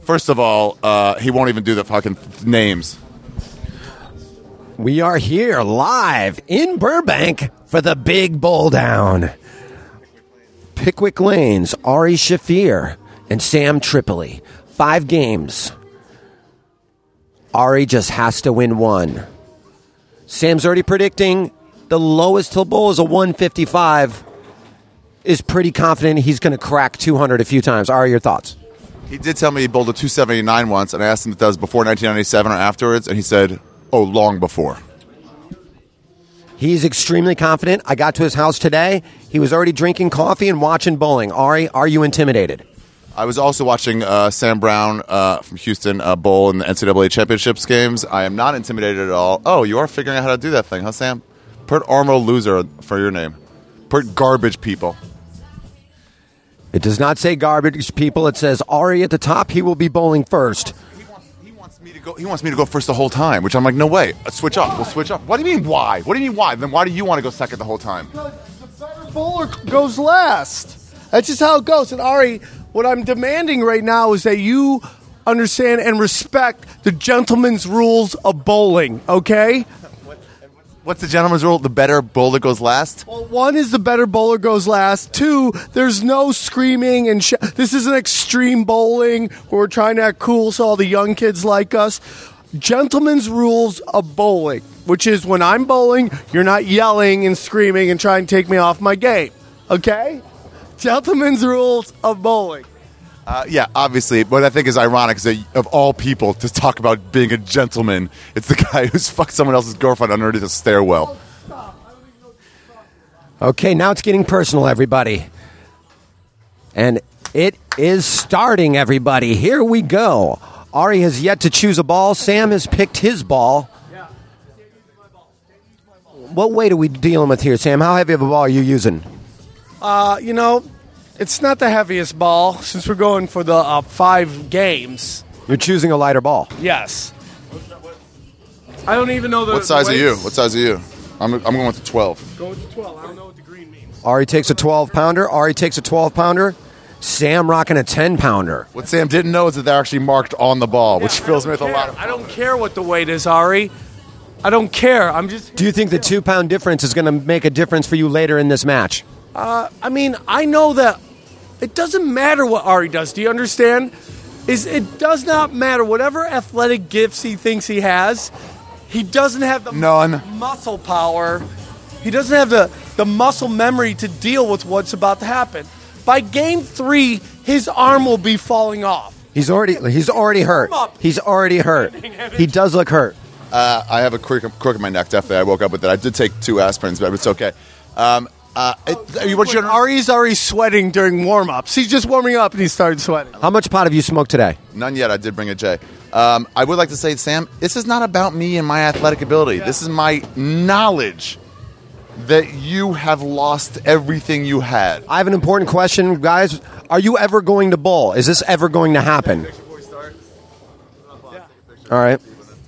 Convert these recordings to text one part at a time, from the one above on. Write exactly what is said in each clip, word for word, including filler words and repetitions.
First of all, uh, he won't even do the fucking names. We are here live in Burbank for the Big Bowl Down. Pickwick Lanes, Ari Shaffir, and Sam Tripoli. Five games. Ari just has to win one. Sam's already predicting the lowest he'll bowl is a one fifty-five. Is pretty confident he's going to crack two hundred a few times. Ari, your thoughts? He did tell me he bowled a two seventy-nine once, and I asked him if that was before nineteen ninety-seven or afterwards, and he said, oh, long before. He's extremely confident. I got to his house today. He was already drinking coffee and watching bowling. Ari, are you intimidated? I was also watching uh, Sam Brown uh, from Houston uh, bowl in the N C double A championships games. I am not intimidated at all. Oh, you are figuring out how to do that thing, huh, Sam? Put Armo Loser for your name. Put garbage people. It does not say garbage people. It says Ari at the top. He will be bowling first. He wants, he wants me to go. He wants me to go first the whole time, which I'm like, no way. Let's switch up. We'll switch up. What do you mean why? What do you mean why? Then why do you want to go second the whole time? Because the better bowler goes last. That's just how it goes. And Ari, what I'm demanding right now is that you understand and respect the gentleman's rules of bowling, okay? What's the gentleman's rule? The better bowler goes last? Well, one is the better bowler goes last. Two, there's no screaming and sh- this isn't extreme bowling where we're trying to act cool so all the young kids like us. Gentleman's rules of bowling, which is when I'm bowling, you're not yelling and screaming and trying to take me off my game, okay? Gentleman's rules of bowling. Uh, yeah, obviously. What I think is ironic is that of all people to talk about being a gentleman, it's the guy who's fucked someone else's girlfriend underneath a stairwell. Okay, now it's getting personal, everybody. And it is starting, everybody. Here we go. Ari has yet to choose a ball. Sam has picked his ball. What weight are we dealing with here, Sam? How heavy of a ball are you using? Uh, you know, it's not the heaviest ball since we're going for the uh, five games. You're choosing a lighter ball. Yes. I don't even know the What size the are you? weights. What size are you? I'm, I'm going with the twelve. Go with the twelve. I don't know what the green means. Ari takes a twelve-pounder. Ari takes a twelve-pounder. Sam rocking a ten-pounder. What Sam didn't know is that they're actually marked on the ball, which Yeah, fills I me don't with a lot care. of I don't care what the weight is, Ari. I don't care. I'm just. Do you think the two-pound difference is going to make a difference for you later in this match? Uh, I mean, I know that it doesn't matter what Ari does. Do you understand? Is it does not matter whatever athletic gifts he thinks he has. He doesn't have the None. muscle power. He doesn't have the, the muscle memory to deal with what's about to happen. By game three, his arm will be falling off. He's already he's already hurt. He's already hurt. He does look hurt. Uh, I have a crook, crook in my neck, definitely. I woke up with it. I did take two aspirins, but it's okay. Um, uh, it, what you Ari's already sweating during warm-ups. He's just warming up and he started sweating. How much pot have you smoked today? None yet. I did bring a J. Um, I would like to say, Sam, this is not about me and my athletic ability. This is my knowledge that you have lost everything you had. I have an important question, guys. Are you ever going to bowl? Is this ever going to happen? All right.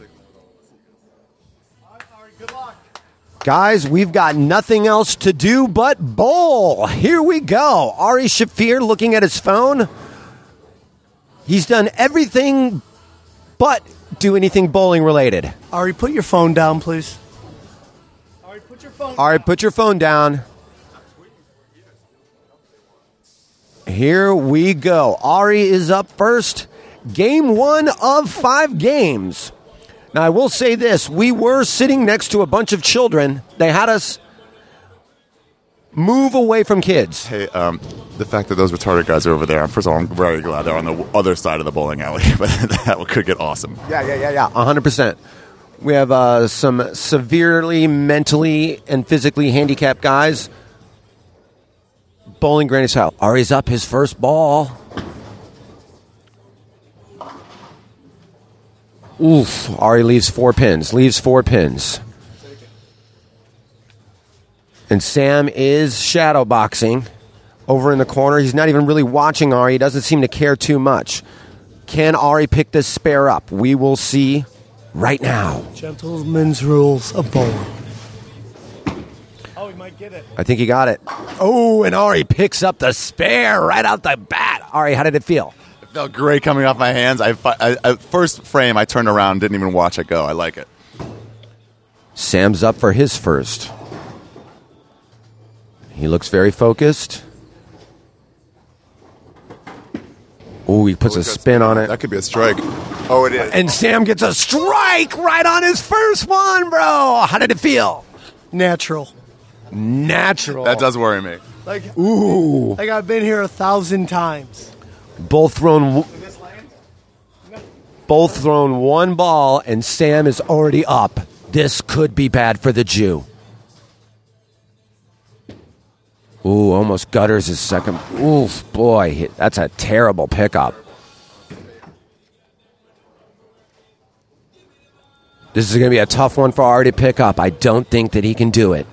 Guys, we've got nothing else to do but bowl. Here we go. Ari Shaffir looking at his phone. He's done everything but do anything bowling related. Ari, put your phone down, please. Ari, put your phone All right, put your phone down. Here we go. Ari is up first. Game one of five games. Now, I will say this. We were sitting next to a bunch of children. They had us move away from kids. Hey, um, the fact that those retarded guys are over there, first of all, I'm very glad they're on the other side of the bowling alley, but that could get awesome. Yeah, yeah, yeah, yeah, one hundred percent. We have uh, some severely mentally and physically handicapped guys bowling Granny style. Ari's up his first ball. Oof. Ari leaves four pins. Leaves four pins. And Sam is shadow boxing over in the corner. He's not even really watching Ari. He doesn't seem to care too much. Can Ari pick this spare up? We will see right now. Gentlemen's rules of bowling. Oh, he might get it. I think he got it. Oh, and Ari picks up the spare right out the bat. Ari, how did it feel? It felt great coming off my hands. I, I, I first frame, I turned around, didn't even watch it go. I like it. Sam's up for his first. He looks very focused. Ooh, he puts Oh, a spin on it. That could be a strike. Oh, it is. And Sam gets a strike right on his first one, bro. How did it feel? Natural. Natural. That does worry me. Like, Ooh. like I've been here a thousand times. Both thrown. Both thrown one ball, and Sam is already up. This could be bad for the Jew. Ooh, almost gutters his second. Oof, boy, that's a terrible pickup. This is going to be a tough one for Ari to pick up. I don't think that he can do it.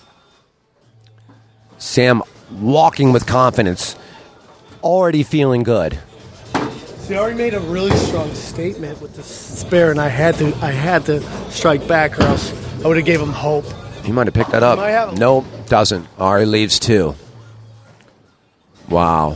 Sam walking with confidence, already feeling good. See, I already made a really strong statement with the spare, and I had to, I had to strike back, or else I would have gave him hope. He might have picked that up. Might have. Nope, doesn't. Ari leaves two. Wow.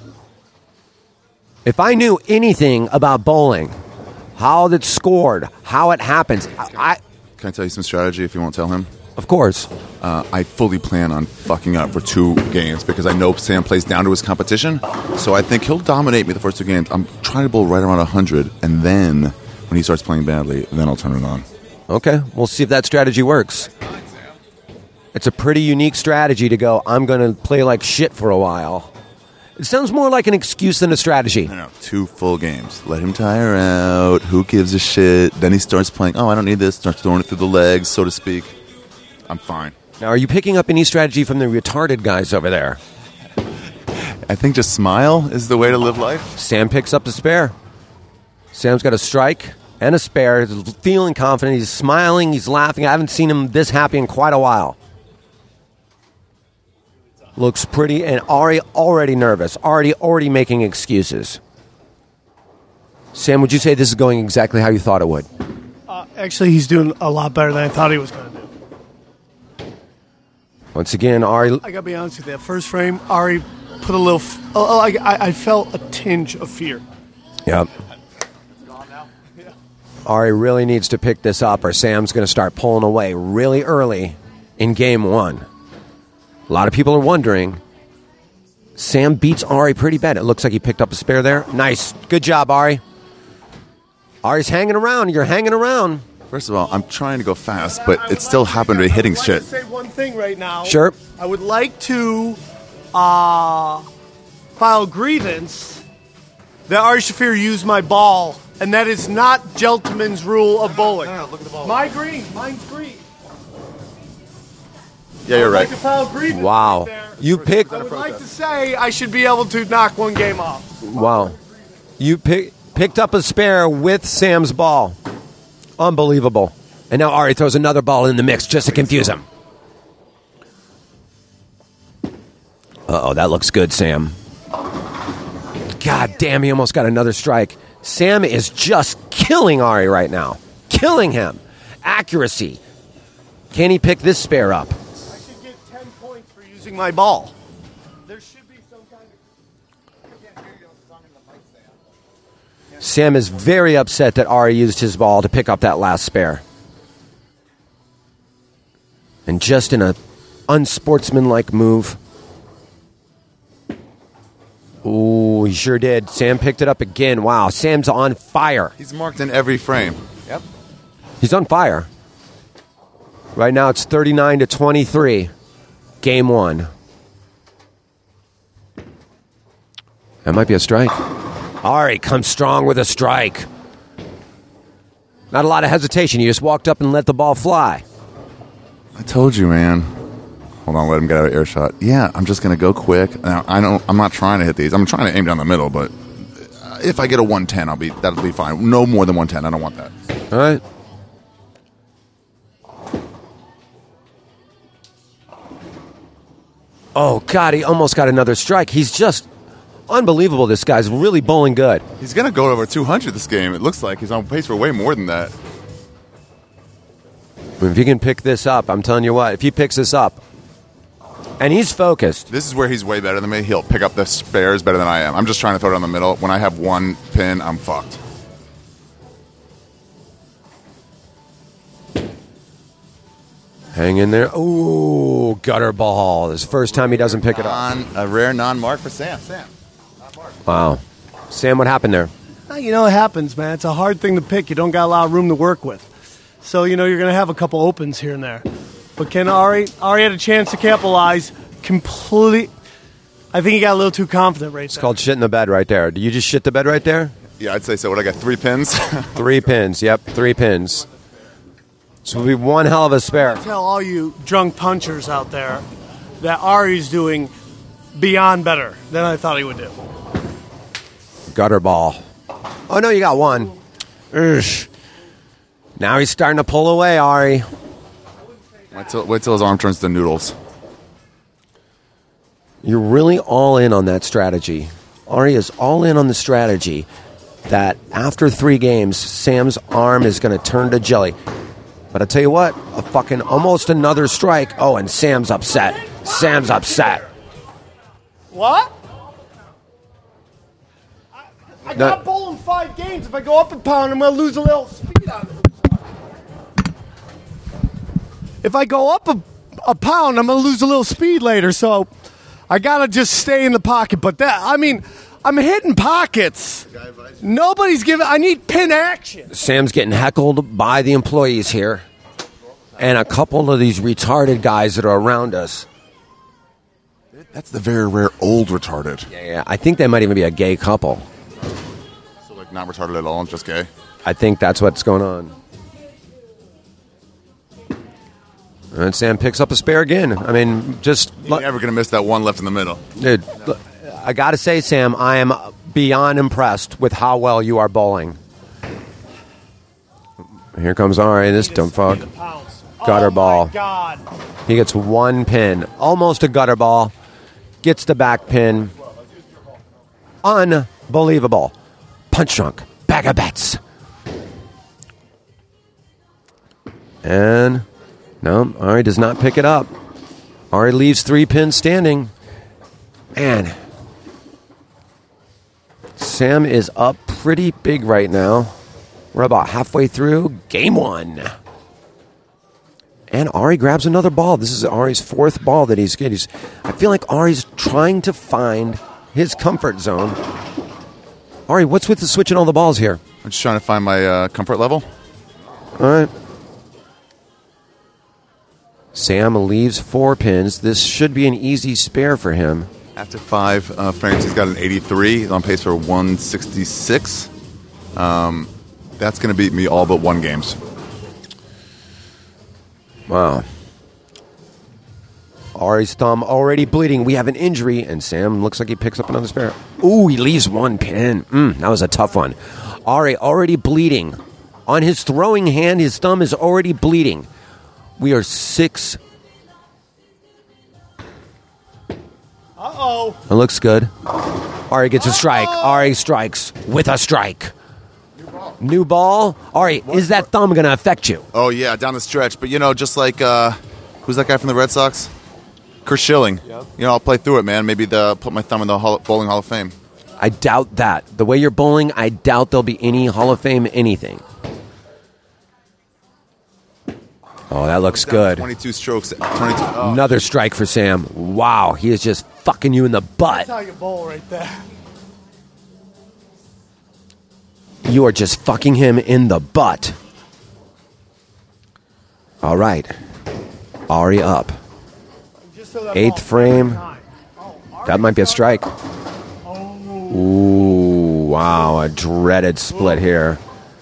If I knew anything about bowling, how it's scored, how it happens, I, Can I tell you some strategy if you won't tell him? of course. Uh, I fully plan on fucking up for two games because I know Sam plays down to his competition. So I think he'll dominate me the first two games. I'm trying to bowl right around one hundred, and then when he starts playing badly, then I'll turn it on. Okay, we'll see if that strategy works. It's a pretty unique strategy to go, I'm going to play like shit for a while. It sounds more like an excuse than a strategy. I know, two full games. Let him tire out. Who gives a shit? Then he starts playing, oh, I don't need this. Starts throwing it through the legs, so to speak. I'm fine. Now, are you picking up any strategy from the retarded guys over there? I think just smile is the way to live life. Sam picks up the spare. Sam's got a strike and a spare. He's feeling confident. He's smiling. He's laughing. I haven't seen him this happy in quite a while. Looks pretty, and Ari already nervous. Already, already making excuses. Sam, would you say this is going exactly how you thought it would? Uh, actually, he's doing a lot better than I thought he was going to do. Once again, Ari. I got to be honest with you. That first frame, Ari put a little. F- oh, I, I, I felt a tinge of fear. Yep. Ari really needs to pick this up, or Sam's going to start pulling away really early in game one. A lot of people are wondering. Sam beats Ari pretty bad. It looks like he picked up a spare there. Nice. Good job, Ari. Ari's hanging around. You're hanging around. First of all, I'm trying to go fast, but it still happened to be hitting I'd like shit. to say one thing right now. Sure. I would like to uh, file grievance that Ari Shafir used my ball, and that is not gentleman's rule of bowling. No, no, look at the ball. My green. Mine's green. Yeah, you're I'd right. like to file grievance Wow. right there. You picked. I would like to say I should be able to knock one game off. Wow. You pick, picked up a spare with Sam's ball. Unbelievable. And now Ari throws another ball in the mix just to confuse him. Uh-oh, that looks good, Sam. God damn, he almost got another strike. Sam is just killing Ari right now. Killing him. Accuracy. Can he pick this spare up? I should get ten points for using my ball. There should be some kind of... Sam is very upset that Ari used his ball to pick up that last spare. And just in a unsportsmanlike move. Ooh, he sure did. Sam picked it up again. Wow, Sam's on fire. He's marked in every frame. Yep. He's on fire. Right now it's thirty-nine to twenty-three. Game one. That might be a strike. Ari comes strong with a strike. Not a lot of hesitation. You just walked up and let the ball fly. I told you, man. Hold on, let him get out of earshot. Yeah, I'm just gonna go quick. Now, I don't. I'm not trying to hit these. I'm trying to aim down the middle, but if I get a one ten, I'll be that'll be fine. No more than one ten. I don't want that. All right. Oh, God, he almost got another strike. He's just unbelievable. This guy's really bowling good. He's gonna go over two hundred this game. It looks like he's on pace for way more than that. If he can pick this up, I'm telling you what, if he picks this up, And he's focused. This is where he's way better than me. He'll pick up the spares better than I am. I'm just trying to throw it on the middle. When I have one pin, I'm fucked. Hang in there. Ooh, gutter ball. This is the first time he doesn't pick it up. On a rare non-mark for Sam. Sam. Wow. Sam, what happened there? You know, it happens, man. It's a hard thing to pick. You don't got a lot of room to work with. So, you know, you're going to have a couple opens here and there. But Ken Ari, Ari had a chance to capitalize. Complete. I think he got a little too confident right It's there. called shit in the bed right there. Do you just shit the bed right there? Yeah, I'd say so. What, I got three pins? Three pins. Yep, three pins. So it'll be one hell of a spare. Tell all you drunk punchers out there that Ari's doing beyond better than I thought he would do. Gutter ball. Oh, no, you got one. Urgh. Now he's starting to pull away, Ari. wait, till, wait till his arm turns to noodles. You're really all in on that strategy. Ari is all in on the strategy that after three games, Sam's arm is going to turn to jelly. But I tell you what, a fucking almost another strike. Oh, and Sam's upset. Sam's upset. What? I, I No. got bowling five games. If I go up a pound, I'm going to lose a little speed on it. If I go up a, a pound, I'm going to lose a little speed later. So I got to just stay in the pocket. But that, I mean, I'm hitting pockets. Nobody's giving. I need pin action. Sam's getting heckled by the employees here. And a couple of these retarded guys that are around us. That's the very rare old retarded. Yeah, yeah. I think they might even be a gay couple. So, like, not retarded at all, just gay. I think that's what's going on. And Sam picks up a spare again. I mean, just... You're never going to miss that one left in the middle. Dude, look, I got to say, Sam, I am beyond impressed with how well you are bowling. Here comes Ari, this dumb fuck. Gutter oh ball. My God. He gets one pin. Almost a gutter ball. Gets the back pin. Unbelievable. Punch drunk. Bag of bets. And... no, Ari does not pick it up. Ari leaves three pins standing. Man. Sam is up pretty big right now. We're about halfway through game one. And Ari grabs another ball. This is Ari's fourth ball that he's getting. He's, I feel like Ari's trying to find his comfort zone. Ari, what's with the switching all the balls here? I'm just trying to find my uh, comfort level. All right. Sam leaves four pins. This should be an easy spare for him. After five uh, frames, he's got an eighty-three. He's on pace for one sixty-six. Um, that's going to beat me all but one games. Wow. Ari's thumb already bleeding. We have an injury, and Sam looks like he picks up another spare. Ooh, he leaves one pin. Mm, that was a tough one. Ari already bleeding. On his throwing hand, his thumb is already bleeding. We are six. Uh-oh. It looks good. Ari gets a strike. Ari strikes with a strike. New ball. Ari, is that thumb going to affect you? Oh, yeah, down the stretch. But, you know, just like, uh, who's that guy from the Red Sox? Chris Schilling. Yep. You know, I'll play through it, man. Maybe the put my thumb in the Hall, Bowling Hall of Fame. I doubt that. The way you're bowling, I doubt there'll be any Hall of Fame anything. Oh, that looks good. twenty-two strokes. twenty-two. Oh. Another strike for Sam. Wow, he is just fucking you in the butt. That's how you bowl right there. You are just fucking him in the butt. All right. Ari up. Just so that Eighth ball- frame. Oh, That might be a strike. Ooh, wow, a dreaded split here.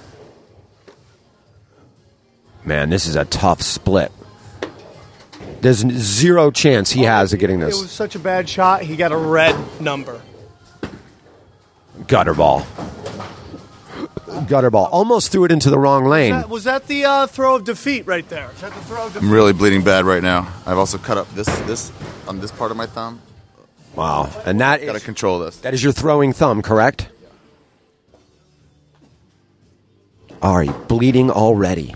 Man, this is a tough split. There's n- zero chance he has of getting It this. was such a bad shot, he got a red number. Gutter ball. Gutter ball. Almost threw it into the wrong lane. That- was that the uh, throw of defeat right there? Is that the throw of defeat? I'm really bleeding bad right now. I've also cut up this this on this part of my thumb. Wow. And that Got to is, control this. that is your throwing thumb, correct? Ari, bleeding already.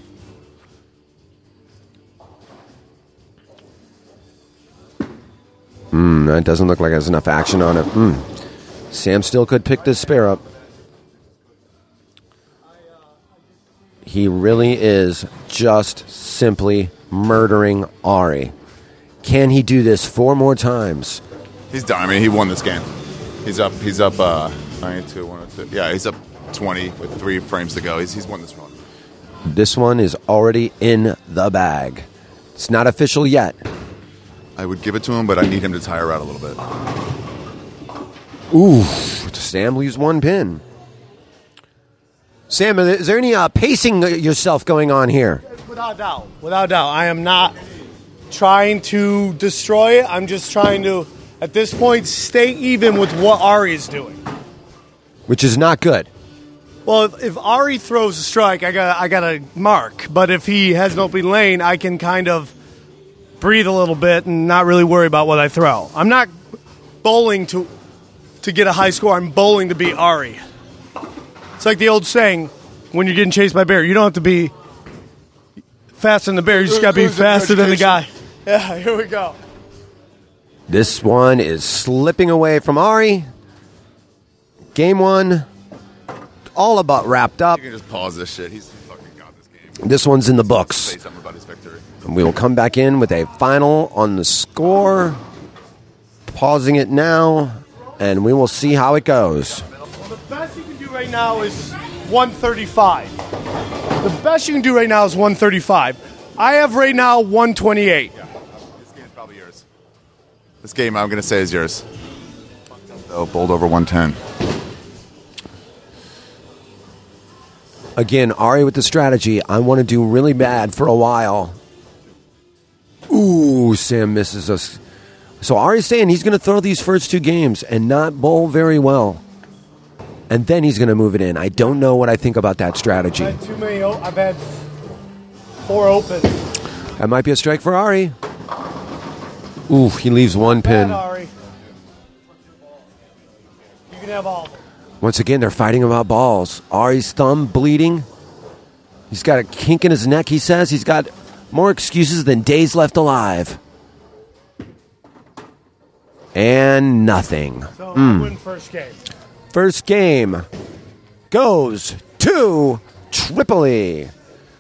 Mm, that doesn't look like there's enough action on it. Mm. Sam still could pick this spare up. He really is just simply murdering Ari. Can he do this four more times? He's done. I mean, he won this game. He's up. He's up. Uh, ninety-two, one oh two. Yeah, he's up twenty with three frames to go. He's he's won this one. This one is already in the bag. It's not official yet. I would give it to him, but I need him to tire out a little bit. Ooh, Sam leaves one pin. Sam, is there any uh, pacing yourself going on here? Without doubt. Without doubt. I am not trying to destroy it. I'm just trying to, at this point, stay even with what Ari is doing. Which is not good. Well, if, if Ari throws a strike, I got I got a mark. But if he has an open lane, I can kind of breathe a little bit and not really worry about what I throw. I'm not bowling to to get a high score. I'm bowling to beat Ari. It's like the old saying, when you're getting chased by a bear, you don't have to be faster than the bear. You just got to be faster than the guy. Yeah, here we go. This one is slipping away from Ari. Game one, all about wrapped up. You can just pause this shit. He's fucking got this game. This one's in the books. Say something about his victory. And we will come back in with a final on the score. Pausing it now, and we will see how it goes. The best you can do right now is one thirty-five. The best you can do right now is one thirty-five. I have right now one twenty-eight. Yeah, this game is probably yours. This game, I'm going to say, is yours. So, bowled over one ten. Again, Ari with the strategy. I want to do really bad for a while. Ooh, Sam misses us. So Ari's saying he's going to throw these first two games and not bowl very well. And then he's going to move it in. I don't know what I think about that strategy. I've had too many. O- I've had four opens. That might be a strike for Ari. Ooh, he leaves one pin. Bad, Ari. You can have all. Once again, they're fighting about balls. Ari's thumb bleeding. He's got a kink in his neck, he says. He's got more excuses than days left alive. And nothing. So Mm. I win first game. First game goes to Tripoli.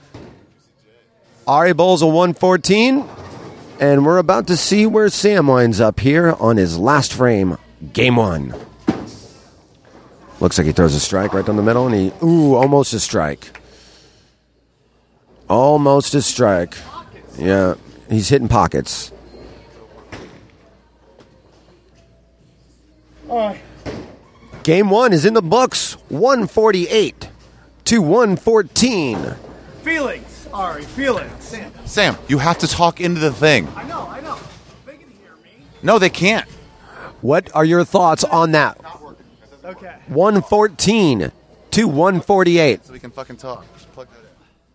Ari bowls a one fourteen, and we're about to see where Sam winds up here on his last frame, game one. Looks like he throws a strike right down the middle, and he, ooh, almost a strike. Almost a strike. Yeah, he's hitting pockets. All right. Game one is in the books, one forty-eight to one fourteen. Feelings, Ari, feelings. Sam, Sam, you have to talk into the thing. I know, I know. They can hear me. No, they can't. What are your thoughts on that? Okay. one fourteen to one forty-eight. So we can fucking talk. Just plug that in.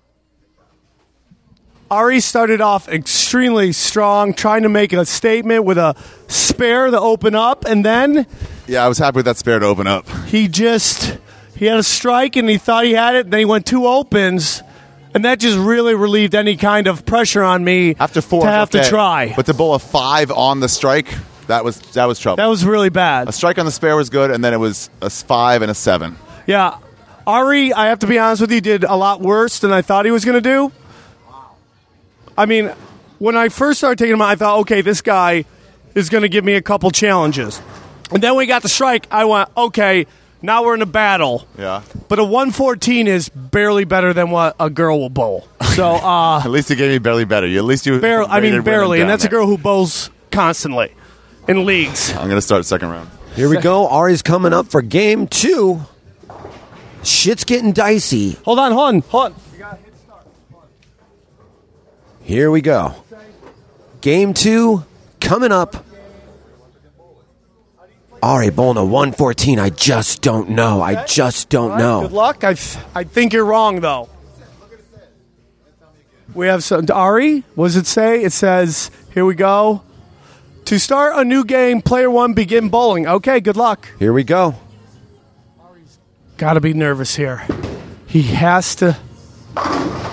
Ari started off extremely strong, trying to make a statement with a spare to open up, and then Yeah, I was happy with that spare to open up. he just he had a strike and he thought he had it, and then he went two opens, and that just really relieved any kind of pressure on me After four, to have okay. to try. But to bowl a five on the strike, that was that was trouble. That was really bad. A strike on the spare was good, and then it was a five and a seven. Yeah. Ari, I have to be honest with you, did a lot worse than I thought he was going to do. I mean, when I first started taking him out, I thought, okay, this guy is going to give me a couple challenges. And then when we got the strike, I went, okay, now we're in a battle. Yeah. But a one fourteen is barely better than what a girl will bowl. So, uh, At least you gave me barely better. You, at least you. barely, I rated mean, women barely. And down that's a there. girl who bowls constantly in leagues. I'm going to start second round. Here we go. Ari's coming up for game two. Shit's getting dicey. Hold on, hold on, hold on. Here we go. Game two coming up. Ari bowling a one fourteen. I just don't know. I just don't All right, good know. luck. I, th- I think you're wrong, though. We have some. Ari, what does it say? It says, here we go. To start a new game, player one, begin bowling. Okay, good luck. Here we go. Got to be nervous here. He has to.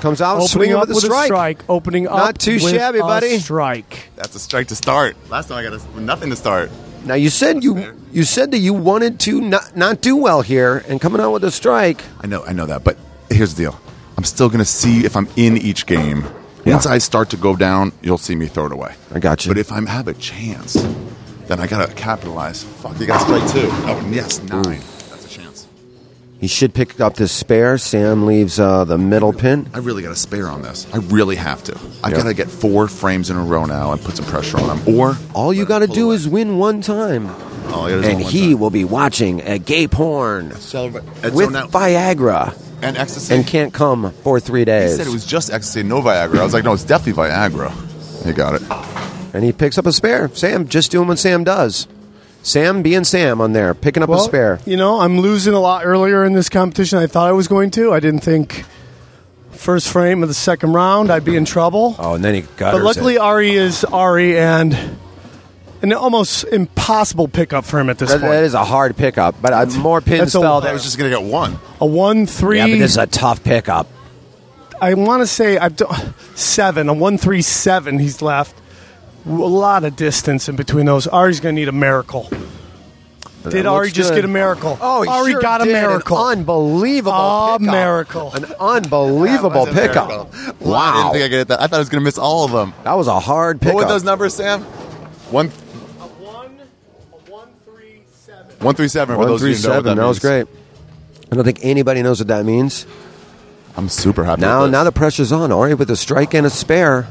Comes out Opening swinging up with a strike. Opening up Not too with shabby, a buddy. strike. That's a strike to start. Last time I got a, nothing to start. Now you said you you said that you wanted to not not do well here, and coming out with a strike. I know, I know that, but here's the deal. I'm still going to see if I'm in each game. Yeah. Once I start to go down, you'll see me throw it away. I got you. But if I have a chance, then I got to capitalize. Fuck, you got strike two. Oh, yes, nine. That's a chance. He should pick up this spare. Sam leaves uh, the middle pin. I really got a spare on this. I really have to. I Yeah. got to get four frames in a row now and put some pressure on him. Or All you got to do is win one time, All I gotta do and is one he time. will be watching a Gape Horn Celebrate. And with so now- Viagra and ecstasy. and can't come for three He days. said it was just ecstasy, no Viagra. I was like, no, it's definitely Viagra. He got it. And he picks up a spare. Sam just doing what Sam does. Sam being Sam on there, picking up a Well, spare. you know, I'm losing a lot earlier in this competition than I thought I was going to. I didn't think first frame of the second round I'd be in trouble. Oh, and then he gutters But luckily, it. Ari is Ari, and an almost impossible pickup for him at this That, point. that is a hard pickup, but uh, more pins that's a- fell I there. was just going to get one. a one three. Yeah, but this is a tough pickup. I want to say I've done seven, a one three seven. He's left a lot of distance in between those. Ari's going to need a miracle. Did That Ari looks just good. get a miracle? Oh, he Ari sure got a did. miracle. An unbelievable A pickup. miracle. An unbelievable That was a pickup. miracle. Wow. I Wow. didn't think I get that. I thought I was going to miss all of them. That was a hard pickup. What were those numbers, Sam? One, A one, a one three seven. one three seven. For One those of three you who know what seven. That, that was means. great. I don't think anybody knows what that means. I'm super happy. Now, with this. now the pressure's on. Ari with a strike and a spare.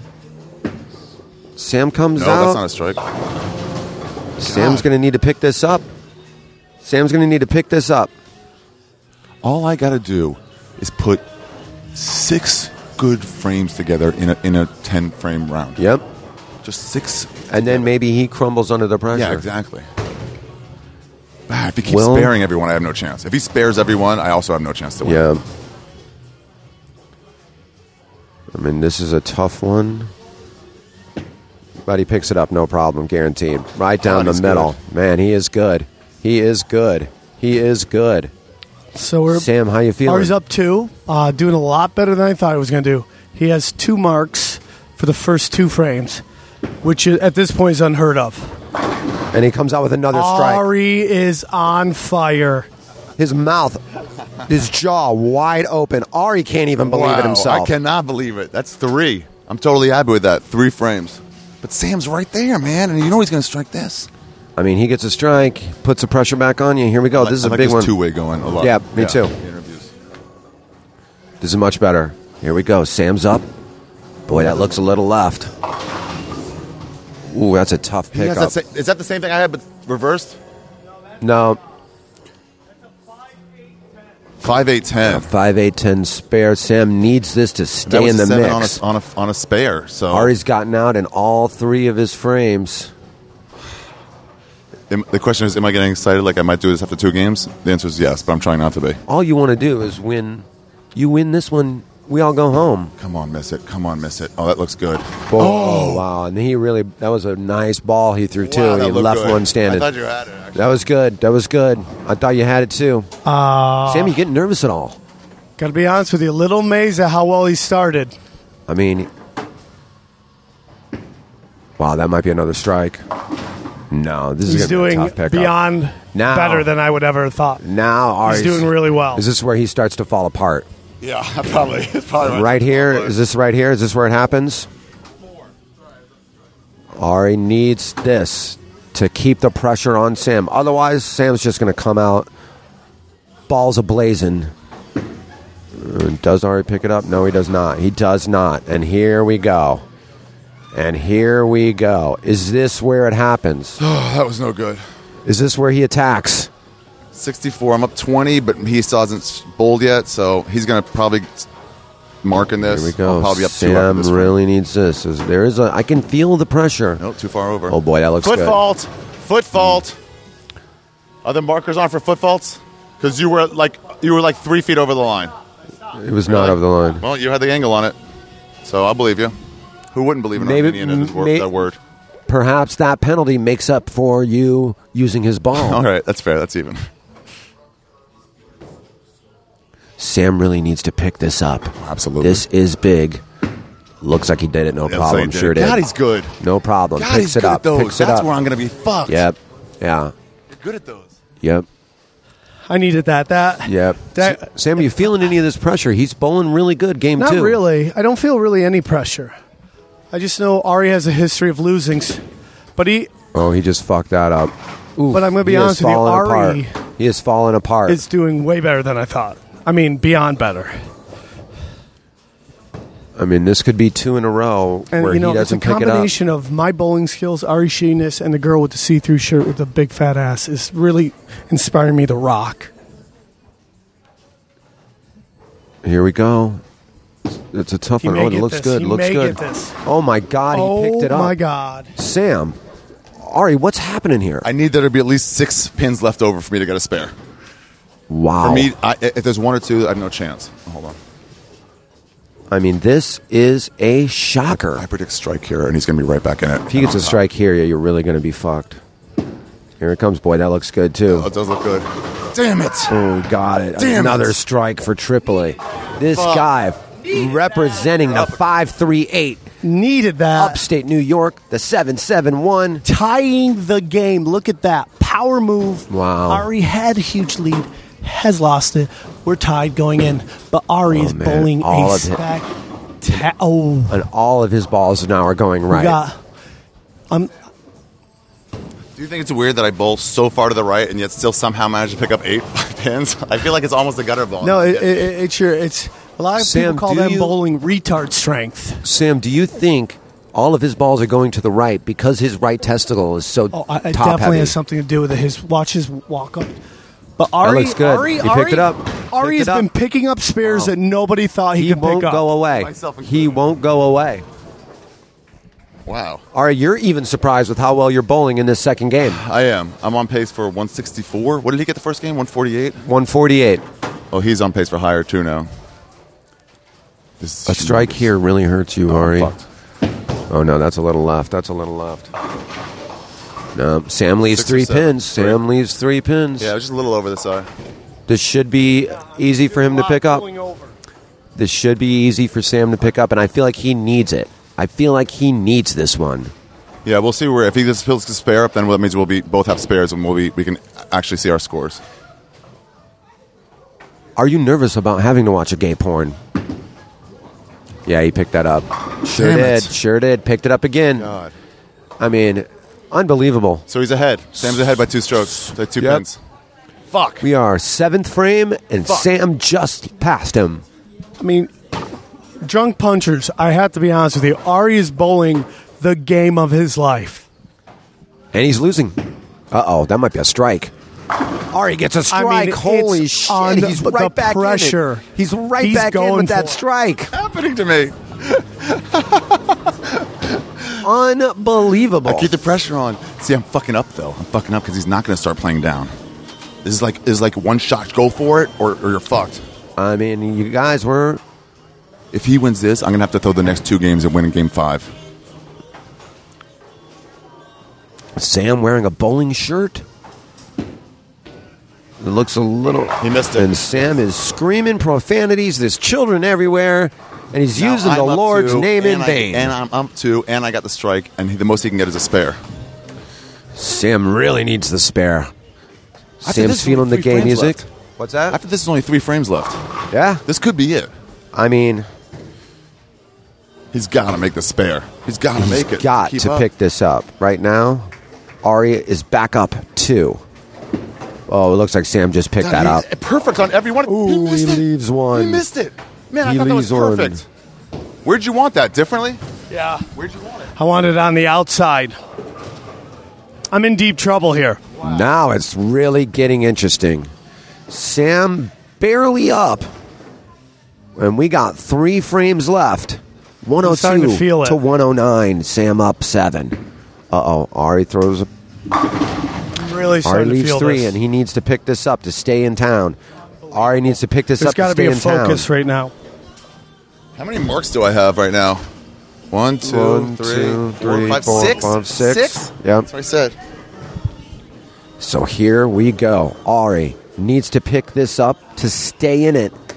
Sam comes no, out. that's not a strike. Sam's going to need to pick this up. Sam's going to need to pick this up. All I got to do is put six good frames together in a in a ten frame round. Yep. Just six. And then maybe he crumbles under the pressure. Yeah, exactly. Ah, if he keeps Will- sparing everyone, I have no chance. If he spares everyone, I also have no chance to win. Yeah. I mean, this is a tough one. But he picks it up, no problem, guaranteed. Right down God, the he's middle. Man, he is good. He is good. He is good. So we're Sam, how you feeling? Ari's up two, uh, doing a lot better than I thought he was going to do. He has two marks for the first two frames, which is, at this point is unheard of. And he comes out with another strike. Ari is on fire. His mouth, his jaw wide open. Ari can't even believe Wow, it himself. I cannot believe it. That's three. I'm totally happy with that. Three frames. But Sam's right there, man, and you know he's going to strike this. I mean, he gets a strike, puts the pressure back on you. Here we go. I like- This is I a like big this one. two-way going a lot. Yeah, me too. the interviews. This is much better. Here we go. Sam's up. Boy, that looks a little left. Ooh, that's a tough He has pickup. that sa- is that the same thing I had, but reversed? No, Five eight ten. five eight ten spare. Sam needs this to That stay was in the a seven mix. on a, on a on a spare. So Ari's gotten out in all three of his frames. Am- the question is, am I getting excited like I might do this after two games? The answer is yes, but I'm trying not to be. All you want to do is win. You win this one, we all go home. Come on, miss it. Come on, miss it. Oh, that looks good. Oh, wow. And he really, that was a nice ball he threw, too. Wow, and that he looked left good. one standing. I thought you had it. Actually. That was good. That was good. I thought you had it, too. Uh, Sam, you getting nervous at all? Got to be honest with you, a little amazed at how well he started. I mean, wow, that might be another strike. No, this He's is gonna be a doing tough pickup. beyond Now- better than I would ever have thought. Now, Ari's, He's doing really well. Is this where he starts to fall apart? Yeah, probably. It's probably Right here? Is this right here? Is this where it happens? Ari needs this to keep the pressure on Sam. Otherwise, Sam's just going to come out balls ablazing. Uh, Does Ari pick it up? No, he does not. He does not. And here we go. And here we go. Is this where it happens? Oh, that was no good. Is this where he attacks? sixty-four. I'm up twenty, but he still hasn't bowled yet, so he's going to probably mark in this. Here we go. I'll probably be up two after Sam this really needs this. Is- There is a. I can feel the pressure. Nope, too far over. Oh boy, that looks Foot good. fault. Foot fault. Are there markers on for foot faults? Because you were like you were like three feet over the line. It was not Really? over the line. Well, you had the angle on it, so I'll believe you. Who wouldn't believe an Maybe- Armenian in his wor- may- that word? Perhaps that penalty makes up for you using his ball. All right, that's fair. That's even. Sam really needs to pick this up. Absolutely. This is big. Looks like he did it, no Looks problem. like he did. Sure did. God, he's good. No problem. God, Picks he's it good up. at those. Picks it That's up. where I'm going to be fucked. Yep. Yeah. You're good at those. Yep. I needed that. That. Yep. That. Sam, are you feeling any of this pressure? He's bowling really good. Game Not two. really. I don't feel really any pressure. I just know Ari has a history of losing, but he Oh, he just fucked that up. Oof, But I'm gonna be he is honest with you, falling Ari apart. He is falling apart. is doing way better than I thought. I mean, beyond better. I mean, this could be two in a row And where you know, he it's a doesn't pick it up. combination of my bowling skills, Ari Sheeness, and the girl with the see-through shirt with the big fat ass is really inspiring me to rock. Here we go. It's a tough He one. may Oh, it get looks this. good. He Looks may good. get this. Oh my God, he oh picked it up. my God! Sam, Ari, what's happening here? I need there to be at least six pins left over for me to get a spare. wow. For me, I, if there's one or two, I have no chance. Hold on. I mean, this is a shocker. I predict strike here, and he's going to be right back in it. If he gets a strike here, yeah, you're really going to be fucked. Here it comes, boy. That looks good too. Oh, it does look good. Damn it! Oh, got it. Damn Another it. strike for Tripoli. This Fuck. guy representing the five three eight Needed that. upstate New York, the seven seven one. Tying the game. Look at that power move. Wow. Ari had a huge lead, has lost it. We're tied going in, but Ari Oh, is man. bowling All a of it. stack. Ta- oh, And all of his balls now are going we right. got. Um, Do you think it's weird that I bowl so far to the right and yet still somehow manage to pick up eight pins? I feel like it's almost a gutter ball. no, it, it, it's your. It's a lot of Sam, people call do them you- bowling retard strength. Sam, do you think all of his balls are going to the right because his right testicle is so Oh, I, it top definitely heavy? has something to do with it. His watch his walk up. But Ari, looks good. Ari, He picked Ari, it up. Ari Picked has it up. been picking up spares Wow. that nobody thought he, He could won't pick up. go away. Myself included. He won't go away. Wow. Ari, you're even surprised with how well you're bowling in this second game. I am. I'm on pace for one sixty-four. What did he get the first game? one forty-eight? one forty-eight. Oh, he's on pace for higher, too, now. This is A strike humongous. here really hurts you, Oh, I'm Ari. fucked. Oh, no, that's a little left. That's a little left. No, Sam leaves Six or three seven. pins. Sam leaves three pins. Yeah, it was just a little over the side. This should be easy for him to pick up. Pulling over. This should be easy for Sam to pick up, and I feel like he needs it. I feel like he needs this one. Yeah, we'll see where if he just fills the spare up, then that means we'll be both have spares and we'll be we can actually see our scores. Are you nervous about having to watch a gay porn? Yeah, he picked that up. Sure Damn did. it. Sure did. Picked it up again. God. I mean, unbelievable. So he's ahead. Sam's ahead by two strokes. By two Yep. pins. Fuck. We are seventh frame, and Fuck. Sam just passed him. I mean, drunk punchers. I have to be honest with you. Ari is bowling the game of his life. And he's losing. Uh-oh, that might be a strike. Ari gets a strike. I mean, Holy it's shit. on He's the right back pressure. in it. He's right He's back in going with that for it. strike. Happening to me. Unbelievable. I keep the pressure on. See, I'm fucking up though. I'm fucking up because he's not going to start playing down. This is like this is like one shot. Go for it, or, or you're fucked. I mean, you guys were... If he wins this, I'm going to have to throw the next two games and win in game five. Sam wearing a bowling shirt. It looks a little... He missed it. And Sam is screaming profanities. There's children everywhere. And he's Now using the I'm up Lord's two, name in and I- vain. and I'm up two, and I got the strike, and he, the most he can get is a spare. Sam really needs the spare. After Sam's this, feeling only the three game frames music. left. What's that? After this, is only three frames left. Yeah. This could be it. I mean, He's got to make the spare. He's got to he's make it. got Keep to up. pick this up. Right now, Ari is back up two. Oh, it looks like Sam just picked God, that up. he's Perfect on every one. Ooh, he missed he it. leaves one. He missed it. Man, I He thought that was leaves one. perfect. Where'd you want that? Differently? Yeah. Where'd you want it? I want it on the outside. I'm in deep trouble here. Now it's really getting interesting. Sam barely up. And we got three frames left. I'm starting to feel one oh two it. to one oh nine. Sam up seven. Uh-oh. Ari throws a... I'm really Ari starting to leaves feel three, this. and he needs to pick this up to stay in town. Ari needs to pick this There's up to got to stay be a in town. focus right now. How many marks do I have right now? One, two, One, three, two, four, three, five, four, six? five, six. Six? Yep. That's what I said. So here we go. Ari needs to pick this up to stay in it.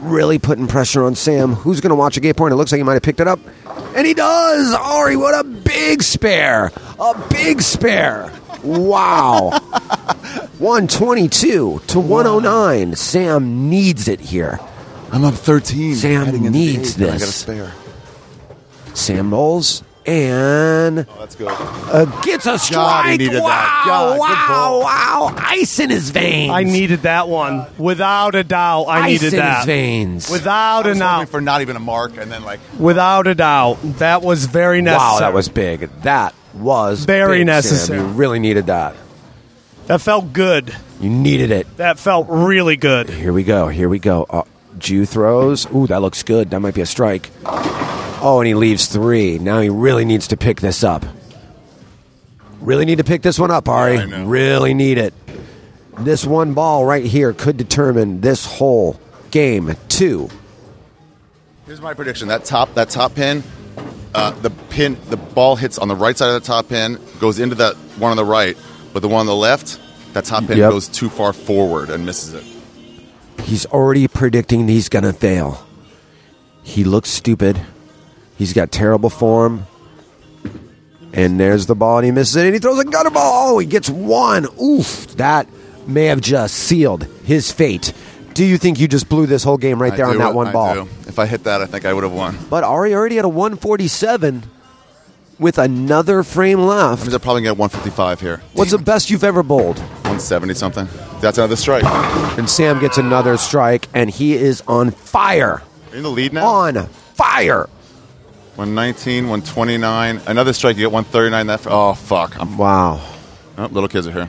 really putting pressure on Sam. Who's going to watch a gay porn? It looks like he might have picked it up. And he does! Ari, what a big spare! A big spare! Wow. one twenty-two to one oh nine. Sam needs it here. I'm up thirteen. Sam needs this. I got a spare. Sam rolls and Oh, that's good. uh, gets a God, he strike. needed Wow, that. God, good wow, ball. wow. Ice in his veins. I needed that one. Without a doubt, I Ice needed in that. his veins. Without I a was hoping doubt. for not even a mark, and then like Without a doubt. That was very necessary. Wow, that was big. That was Very big, necessary. Sam. You really needed that. That felt good. You needed it. That felt really good. Here we go. Here we go. Uh, Jew throws. Ooh, that looks good. That might be a strike. Oh, and he leaves three. Now he really needs to pick this up. Really need to pick this one up, Ari. Yeah, I know. Really need it. This one ball right here could determine this whole game. Two. here's my prediction: that top that top pin, uh, the pin, the ball hits on the right side of the top pin, goes into that one on the right, but the one on the left, that top pin Yep. goes too far forward and misses it. He's already predicting he's going to fail. He looks stupid. He's got terrible form. And there's the ball, and he misses it, and he throws a gutter ball. Oh, he gets one. Oof, that may have just sealed his fate. Do you think you just blew this whole game right there I on do, that one I ball? do. If I hit that, I think I would have won. But Ari already had a one forty-seven with another frame I left. mean, they're probably going to get one fifty-five here. What's the best you've ever bowled? one seventy something. That's another strike. And Sam gets another strike, and he is on fire. Are you in the lead now? On fire. one nineteen, one twenty-nine. Another strike, you get one thirty-nine. That. Oh, fuck. I'm, Wow. oh, little kids are here.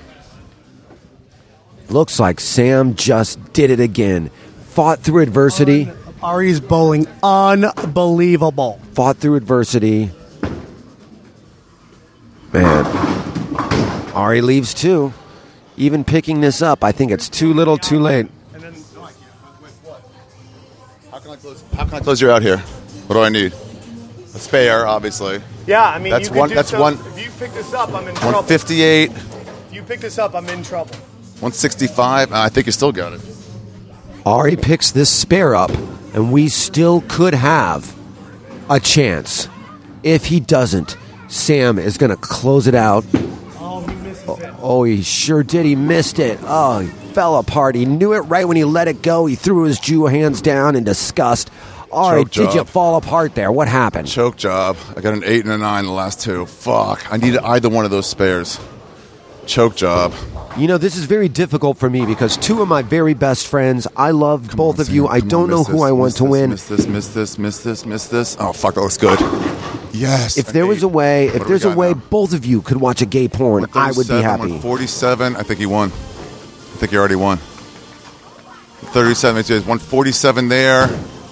Looks like Sam just did it again. Fought through adversity. Ari's bowling unbelievable. Fought through adversity. Man. Ari leaves too. Even picking this up, I think it's too little, too late. How can I close, how can I close you out here? What do I need? A spare, obviously. Yeah, I mean, That's you could one- do that's some- one- If you pick this up, I'm in trouble. one fifty-eight, If you pick this up, I'm in trouble. one sixty-five. I think you still got it. Ari picks this spare up, and we still could have a chance. If he doesn't, Sam is going to close it out. Oh, he misses it. Oh, he sure did. He missed it. Oh, he fell apart. He knew it right when he let it go. He threw his Jew hands down in disgust. All right, Choke did you job. fall apart there? What happened? Choke job. I got an eight and a nine the last two. Fuck. I needed either one of those spares. Choke job. You know, this is very difficult for me because two of my very best friends, I love Come both on, of you. Sam. I Come don't on, know miss who this, I want miss to this, win. Miss this, miss this, miss this, miss this. Oh, fuck, that looks good. Yes. If an there was eight. a way, What if do we there's a got way now? both of you could watch a gay porn, I would be one thirty-seven, happy. one forty-seven. I think he won. I think he already won. thirty-seven. It says one forty-seven there.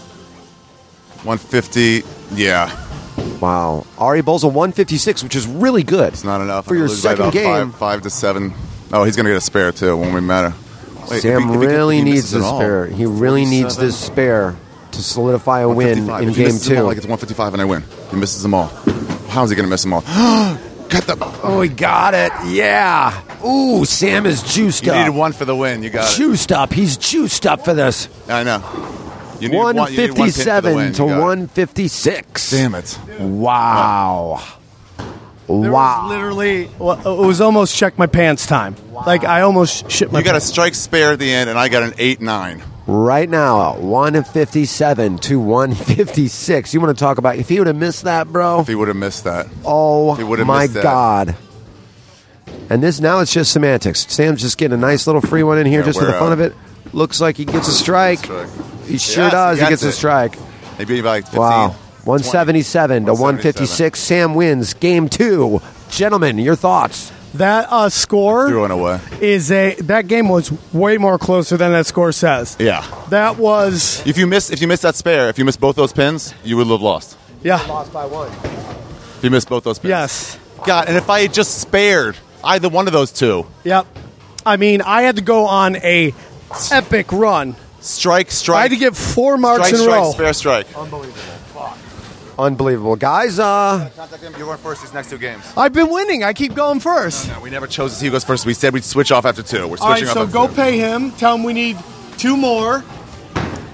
one fifty. Yeah. Wow. Ari bowls a one fifty-six, which is really good. It's not enough. For I'm your gonna lose by second about game. Five, five to seven. Oh, he's going to get a spare, too. It won't even matter. Wait, if Sam he- if he- really if he needs misses it this all, spare. He really needs forty-seven, this spare to solidify a win one fifty-five. in If he game misses them all, two. like it's one fifty-five and I win. He misses them all. How is he going to miss them all? Got the. Oh, he got it. Yeah. Ooh, Sam is juiced You up. needed one for the win. You got it. Juiced up. He's juiced up for this. I know. You need one, one you need one pin for the fifty-seven win. to You got it. one fifty-six. Damn it. Wow. There Wow. was literally, well, it was almost check my pants time. Like, I almost shit my You got a pants. strike spare at the end, and I got an eight nine. Right now, one fifty-seven to one fifty-six. You want to talk about if he would have missed that, bro? If he would have missed that. Oh he would've my missed that. God! And this now it's just semantics. Sam's just getting a nice little free one in here Yeah, just for the we're fun out. of it. Looks like he gets a strike. Strike. He sure Yes, does. he He gets gets a it. strike. Maybe like fifteen. Wow. one seventy-seven to one fifty-six. Sam wins game two. Gentlemen, your thoughts? That uh, score Throwing away. is a, that game was way more closer than that score says. Yeah. That was, If you miss, if you miss that spare, if you miss both those pins, you would have lost. yeah, Lost by one. If you missed both those pins. yes. God, and if I had just spared either one of those two, Yep. I mean, I had to go on a epic run. strike, strike, I had to get four marks strike, in a strike, row. spare, strike. Unbelievable, guys. Uh, Contact him. You're going first these next two games. I've been winning. I keep going first. No, we never chose to see who goes first. We said we'd switch off after two. We're switching All right, off so after go two. pay him. Tell him we need two more.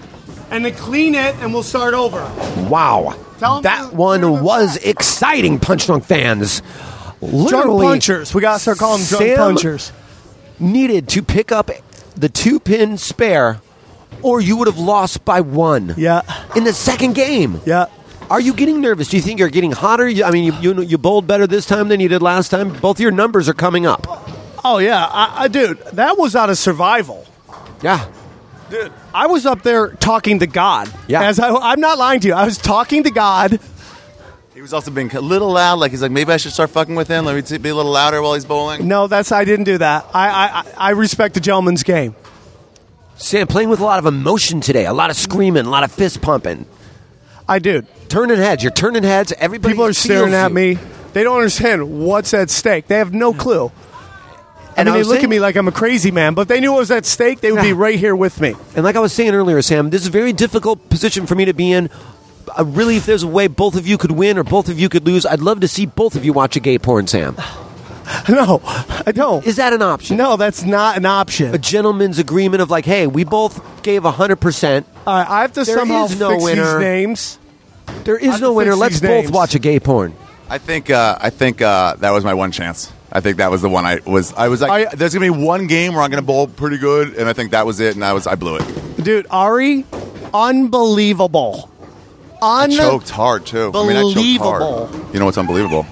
and then clean it, and we'll start over. Wow. Tell 'em That to- one was exciting, Punch Drunk fans. Drunk Literally, punchers. We got to start calling them drunk Sam punchers. needed to pick up the two-pin spare, or you would have lost by one. Yeah. In the second game. Yeah. Are you getting nervous? Do you think you're getting hotter? You- I mean, you, you you bowled better this time than you did last time. Both your numbers are coming up. Oh, yeah. I, I, dude, that was out of survival. Yeah. Dude, I was up there talking to God. Yeah. As I, I'm not lying to you. I was talking to God. He was also being a little loud. Like he's like, maybe I should start fucking with him. Let me t- be a little louder while he's bowling. No, that's I didn't do that. I I, I respect the gentleman's game. Sam playing with a lot of emotion today. A lot of screaming, a lot of fist pumping. I do. Turning heads. You're turning heads. Everybody People are staring feels at you. me. They don't understand what's at stake. They have no clue. And I mean, I they was look saying- at me like I'm a crazy man, but if they knew what was at stake, they would be Yeah. right here with me. And like I was saying earlier, Sam, this is a very difficult position for me to be in. Uh, really, if there's a way both of you could win or both of you could lose, I'd love to see both of you watch a gay porn, Sam. No, I don't. Is that an option? No, that's not an option. A gentleman's agreement of like, hey, we both gave one hundred percent. All right, I have to There somehow is no fix winner. these names. There I is have no to winner. fix Let's these both names. watch a gay porn. I think. Uh, I think uh, that was my one chance. I think that was the one I was. I was like, I- there's gonna be one game where I'm gonna bowl pretty good, and I think that was it. And I was. I blew it. Dude, Ari, unbelievable. Un- I choked hard too. I mean, I choked Unbelievable. hard. You know what's unbelievable?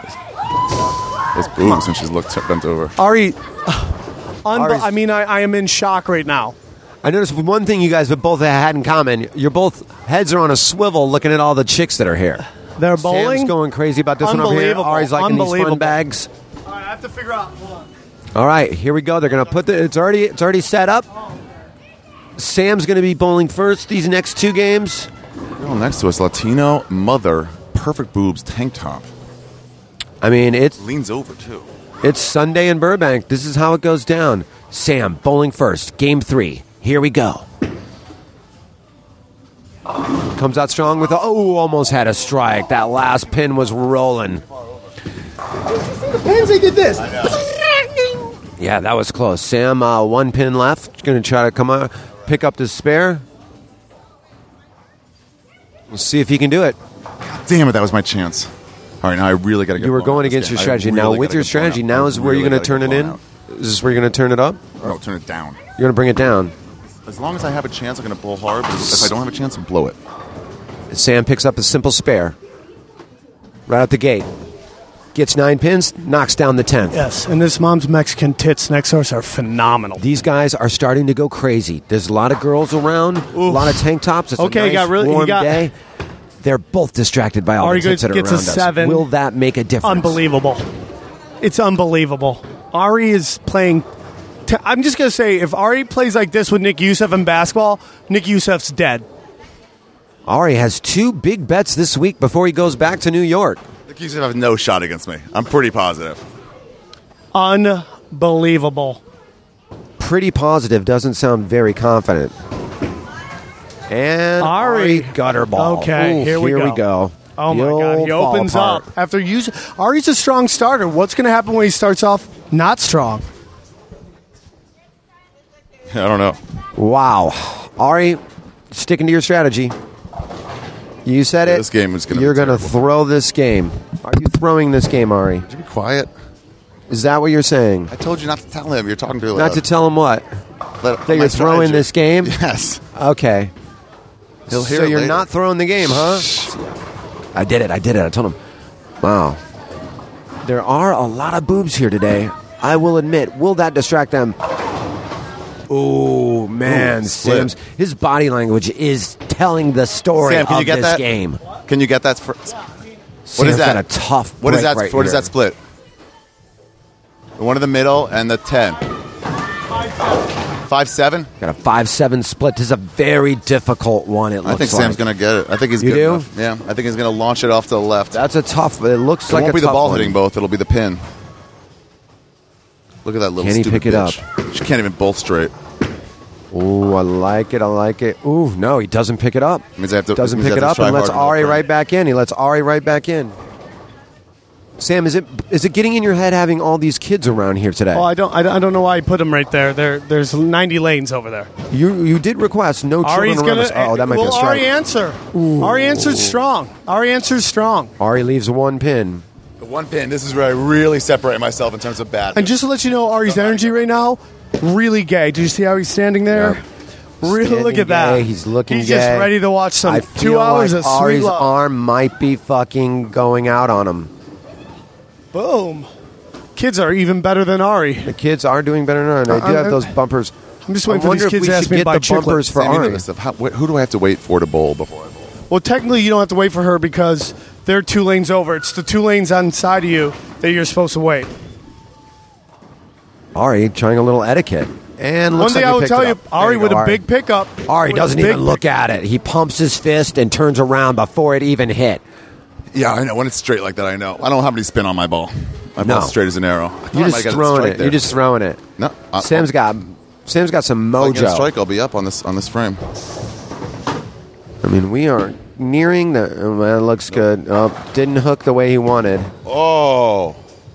Those boobs when she's looked bent over. Ari, unbe- Ari's- I mean, I, I am in shock right now. I noticed one thing you guys have both had in common. Your both heads are on a swivel looking at all the chicks that are here. They're bowling. Sam's going crazy about this one over here. Unbelievable. Ari's liking these Unbelievable. fun bags. All right, I have to figure out. Hold on. All right, here we go. They're going to put the. It's already. It's already set up. Sam's going to be bowling first these next two games. Girl next to us, Latino mother, perfect boobs, tank top, I mean, it's leans over too. it's Sunday in Burbank. This is how it goes down. Sam bowling first. Game three. Here we go. Comes out strong with a. Oh, almost had a strike. That last pin was rolling. Lindsay did this. Yeah, that was close. Sam, uh, one pin left. Going to try to come out, pick up the spare. We'll see if he can do it. Damn it, that was my chance. All right, now I really got to get. You were blown going out this against game. your I strategy. really Now, gotta with your get blown strategy, out. now I is where you're really going to gotta turn get it blown in? out. Is this where you're going to turn it up? No, turn it down. You're going to bring it down. As long as I have a chance, I'm going to blow hard. But if I don't have a chance, I'll blow it. Sam picks up a simple spare. Right out the gate. Gets nine pins, knocks down the tenth. Yes, and this mom's Mexican tits next to us are phenomenal. These guys are starting to go crazy. There's a lot of girls around, a lot of tank tops. It's Okay, a you nice, got really- you warm got- day. They're both distracted by all Ari the tits that are gets around a us. seven. Will that make a difference? Unbelievable. It's unbelievable. Ari is playing. T- I'm just going to say, if Ari plays like this with Nick Youssef in basketball, Nick Youssef's dead. Ari has two big bets this week before he goes back to New York. Nick Youssef have no shot against me. I'm pretty positive. Unbelievable. Pretty positive, doesn't sound very confident. And Ari. Ari gutter ball. Okay, Ooh, here we go. go. Oh, my The God. old He fall opens apart. up. After use, Ari's a strong starter. What's going to happen when he starts off not strong? I don't know. Wow. Ari, sticking to your strategy. You said Yeah, it. this game is gonna be You're going to terrible. throw this game. Are you throwing this game, Ari? Would you be quiet? Is that what you're saying? I told you not to tell him. You're talking too loud. Not to tell him what? Let- That my you're throwing strategy. this game? Yes. Okay. He'll hear so it you're later. not throwing the game, huh? I did it. I did it. I told him. Wow. There are a lot of boobs here today. I will admit. Will that distract them? Oh, man. Ooh, split. Sam's, his body language is telling the story Sam, can of you get this that? game. Can you get that? For, Sam's is that? got a tough what is break that? right what is here. that split? The one in the middle and the ten. Five seven. Got a five seven split. This is a very difficult one, it looks I think like. Sam's going to get it. I think he's You good do? enough. Yeah, I think he's going to launch it off to the left. That's a tough, it looks it like won't a be the tough ball one. hitting both. It'll be the pin. Look at that little Can he stupid pick it up? bitch. She can't even bolt straight. Ooh, I like it. I like it. Ooh, no, he doesn't pick it up. Means I have to- doesn't means I pick it have up to and try lets hard enough, Ari right? right back in. He lets Ari right back in. Sam, is it is it getting in your head having all these kids around here today? Oh, I don't, I don't, I don't know why you put them right there. There, there's ninety lanes over there. You you did request no children Ari's around gonna. us. Oh, that might will be a strike. Ari answer? Ari answers strong. Ari answers strong. Ari leaves one pin. The one pin. This is where I really separate myself in terms of bad. And just to let you know, Ari's energy right now, really gay. Did you see how he's standing there? Yeah. Really, Standing look at that. gay, he's looking He's gay. just ready to watch some I two feel hours like of sweet Ari's love. arm might be fucking going out on him. Boom. Kids are even better than Ari. The kids are doing better than Ari. They do Uh, have those bumpers. I'm just I waiting for wonder these if kids we to ask should me get to buy the bumpers chiclets. for Sam, you know Ari. this stuff. How, wh- who do I have to wait for to bowl before I bowl? Well, technically, you don't have to wait for her because they're two lanes over. It's the two lanes on side of you that you're supposed to wait. Ari trying a little etiquette. And One looks thing like I he will picked tell it you, up. There Ari you with go, a big pickup. Ari with a doesn't big even look at it. He pumps his fist and turns around before it even hit. Yeah, I know. When it's straight like that, I know. I don't have any spin on my ball. My No. ball's straight as an arrow. I thought I You're might just get a throwing strike it. there. You're just throwing it. No, I- Sam's got Sam's got some If I get a mojo. strike, I'll be up on this on this frame. I mean, we are nearing the. Oh, man, it looks good. Oh, didn't hook the way he wanted. Oh,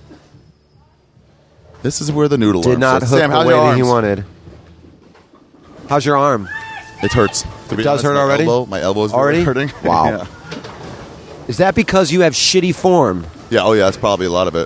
this is where the noodle Did arms. not So, hook Sam, the how's way your that he arms? wanted. How's your arm? It hurts. To be Does honest, hurt my already? Elbow, my elbow is really Already? hurting. Wow. yeah. Is that because you have shitty form? yeah. Oh, yeah. That's probably a lot of it.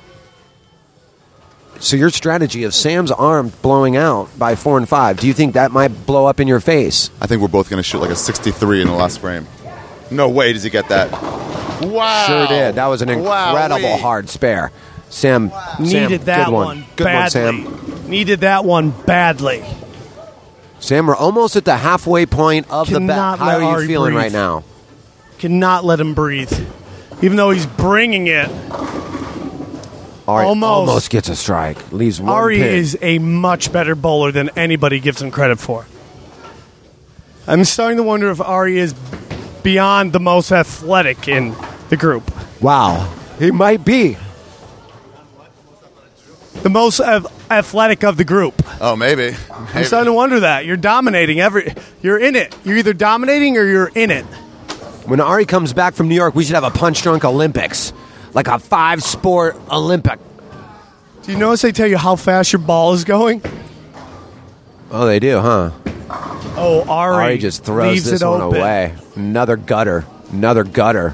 So your strategy of Sam's arm blowing out by four and five, do you think that might blow up in your face? I think we're both going to shoot like a sixty-three in the last frame. No way does he get that. Wow. Sure did. That was an incredible Wow-wee. hard spare. Sam, Sam, Needed that good one, Good badly. one, Sam. Needed that one badly. Sam, we're almost at the halfway point of the bet. Cannot How let are you Ari feeling breathe. right now? Cannot let him breathe. Even though he's bringing it, Ari Almost. almost gets a strike. Leaves one Ari pin. is a much better bowler than anybody gives him credit for. I'm starting to wonder if Ari is beyond the most athletic in the group. Wow. He might be. The most ath- athletic of the group. Oh, maybe. I'm maybe. starting to wonder that. You're dominating every... You're in it. You're either dominating or you're in it. When Ari comes back from New York, we should have a punch drunk Olympics. Like a five sport Olympic. Do you notice they tell you how fast your ball is going? Oh, they do, huh? Oh, Ari, Ari just throws leaves this it one open. away. Another gutter. Another gutter.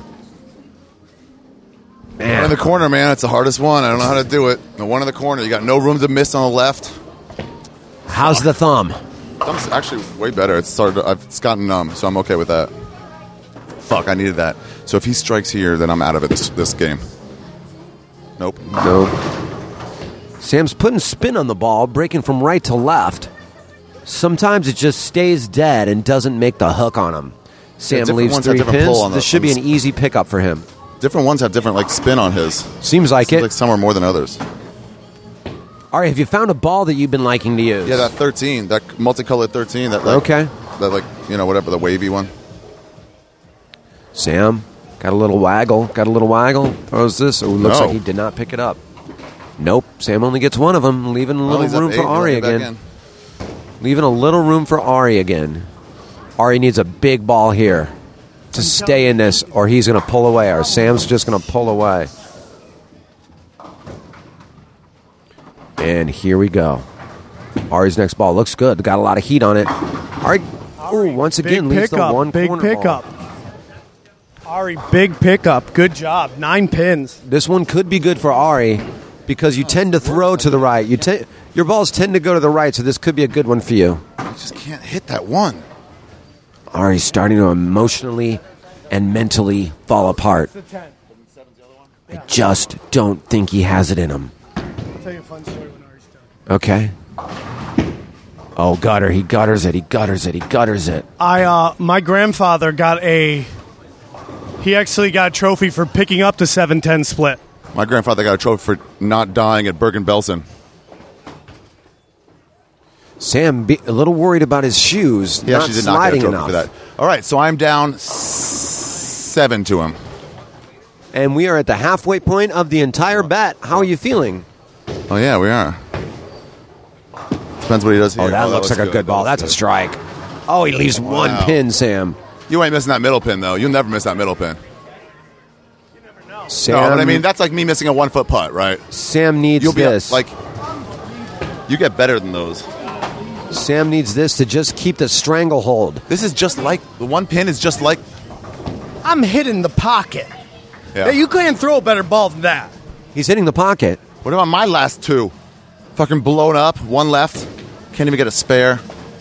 One in the corner, man. It's the hardest one. I don't know how to do it. The one in the corner. You got no room to miss on the left. How's the thumb? Thumb's actually way better. It's started. I've, it's gotten numb, so I'm okay with that. Fuck, I needed that. So if he strikes here, then I'm out of it this this game. Nope. Nope. Sam's putting spin on the ball, breaking from right to left. Sometimes it just stays dead and doesn't make the hook on him. Sam different leaves ones have three different pins. pull on the- This should on be the an easy pickup for him. Different ones have different like spin on his. Seems like Seems it. like some are more than others. All right, have you found a ball that you've been liking to use? Yeah, that thirteen, that multicolored thirteen. That like, Okay. That like you know whatever the wavy one. Sam, got a little waggle. Got a little waggle. Throws this. Oh, looks No. like he did not pick it up. Nope. Sam only gets one of them, leaving a Well, little he's up room eight, for he'll Ari get back again. in. Leaving a little room for Ari again. Ari needs a big ball here to stay in this, or he's going to pull away, or Sam's just going to pull away. And here we go. Ari's next ball looks good. Got a lot of heat on it. Ari, ooh, once again, big leaves the pickup, one big corner pickup. ball. Ari, big pickup. Good job. Nine pins. This one could be good for Ari because you tend to throw to the right. You te- your balls tend to go to the right, so this could be a good one for you. I just can't hit that one. Ari's starting to emotionally and mentally fall apart. I just don't think he has it in him. I'll tell you a fun story when Ari's done. Okay. Oh, gutter. He gutters it. He gutters it. He gutters it. I, uh, my grandfather got a... He actually got a trophy for picking up the seven ten split. My grandfather got a trophy for not dying at Bergen-Belsen. Sam, be a little worried about his shoes He not actually did not get a sliding trophy enough. for that. All right, so I'm down s- seven to him. And we are at the halfway point of the entire bet. How are you feeling? Oh yeah, we are. Depends what he does here. Oh, that looks like a good ball. That's a strike. Oh, he leaves one Wow. pin, Sam. You ain't missing that middle pin though. You'll never miss that middle pin. Sam, No, but I mean, that's like me missing a one-foot putt, right? Sam needs You'll be this. like, you get better than those. Sam needs this to just keep the stranglehold. This is just like, the one pin is just like, I'm hitting the pocket. yeah. Yeah, you can't throw a better ball than that. He's hitting the pocket. What about my last two? Fucking blown up, one left. Can't even get a spare.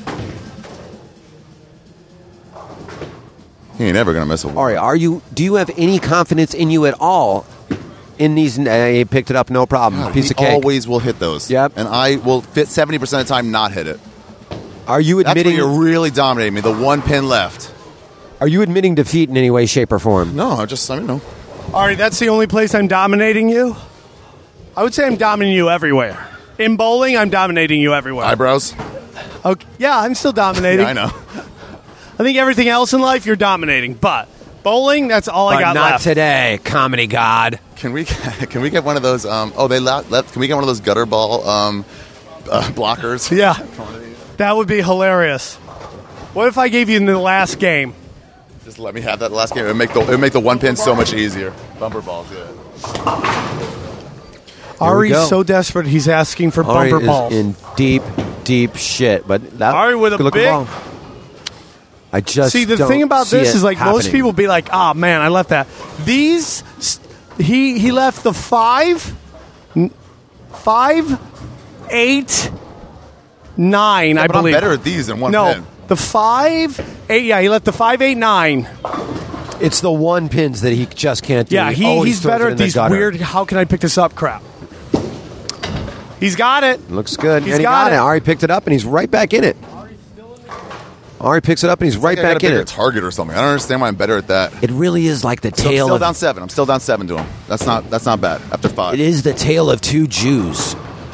He ain't ever gonna miss a one. Ari, are you? Do you have any confidence in you at all in these? Uh, he picked it up, no problem. God, Piece he of cake. always will hit those. Yep. And I will fit seventy percent of the time not hit it. Are you That's admitting? where you're really dominating me. The one pin left. Are you admitting defeat in any way, shape, or form? No, I just, I don't know. Ari, that's the only place I'm dominating you? I would say I'm dominating you everywhere. In bowling, I'm dominating you everywhere. Eyebrows? Okay. Yeah, I'm still dominating. Yeah, I know. I think everything else in life, you're dominating. But bowling, that's all I But got not left. today, comedy god. Can we can we get one of those? Um, oh, they left. left can we get one of those gutter ball um, uh, blockers? Yeah. That would be hilarious. What if I gave you in the last game? Just let me have that last game. It would make the it would make the one pin so much easier. Bumper balls, yeah. Ari's go. so desperate, he's asking for Ari bumper is balls. in deep, deep shit. But that Ari with a good looking big- ball. I just See, the don't thing about see this it is like most happening. people be like, "Ah, man, I left that." These, he he left the five, n- five, eight, nine. I But I'm believe better at these than one no, pin. the five, eight. Yeah, he left the five, eight, nine. It's the one pins that he just can't do. Yeah, he, always he's throws better it in at the these gutter. weird. How can I pick this up? Crap. He's got it. Looks good. He's and he got got, it. it. Ari picked it up, and he's right back in it. Ari picks it up, and he's right I got back a in bigger it. target or something. I don't understand why I'm better at that. It really is like the So I'm tail still of down seven. I'm still down seven to him. That's not that's not bad. After five. It is the tale of two Jews.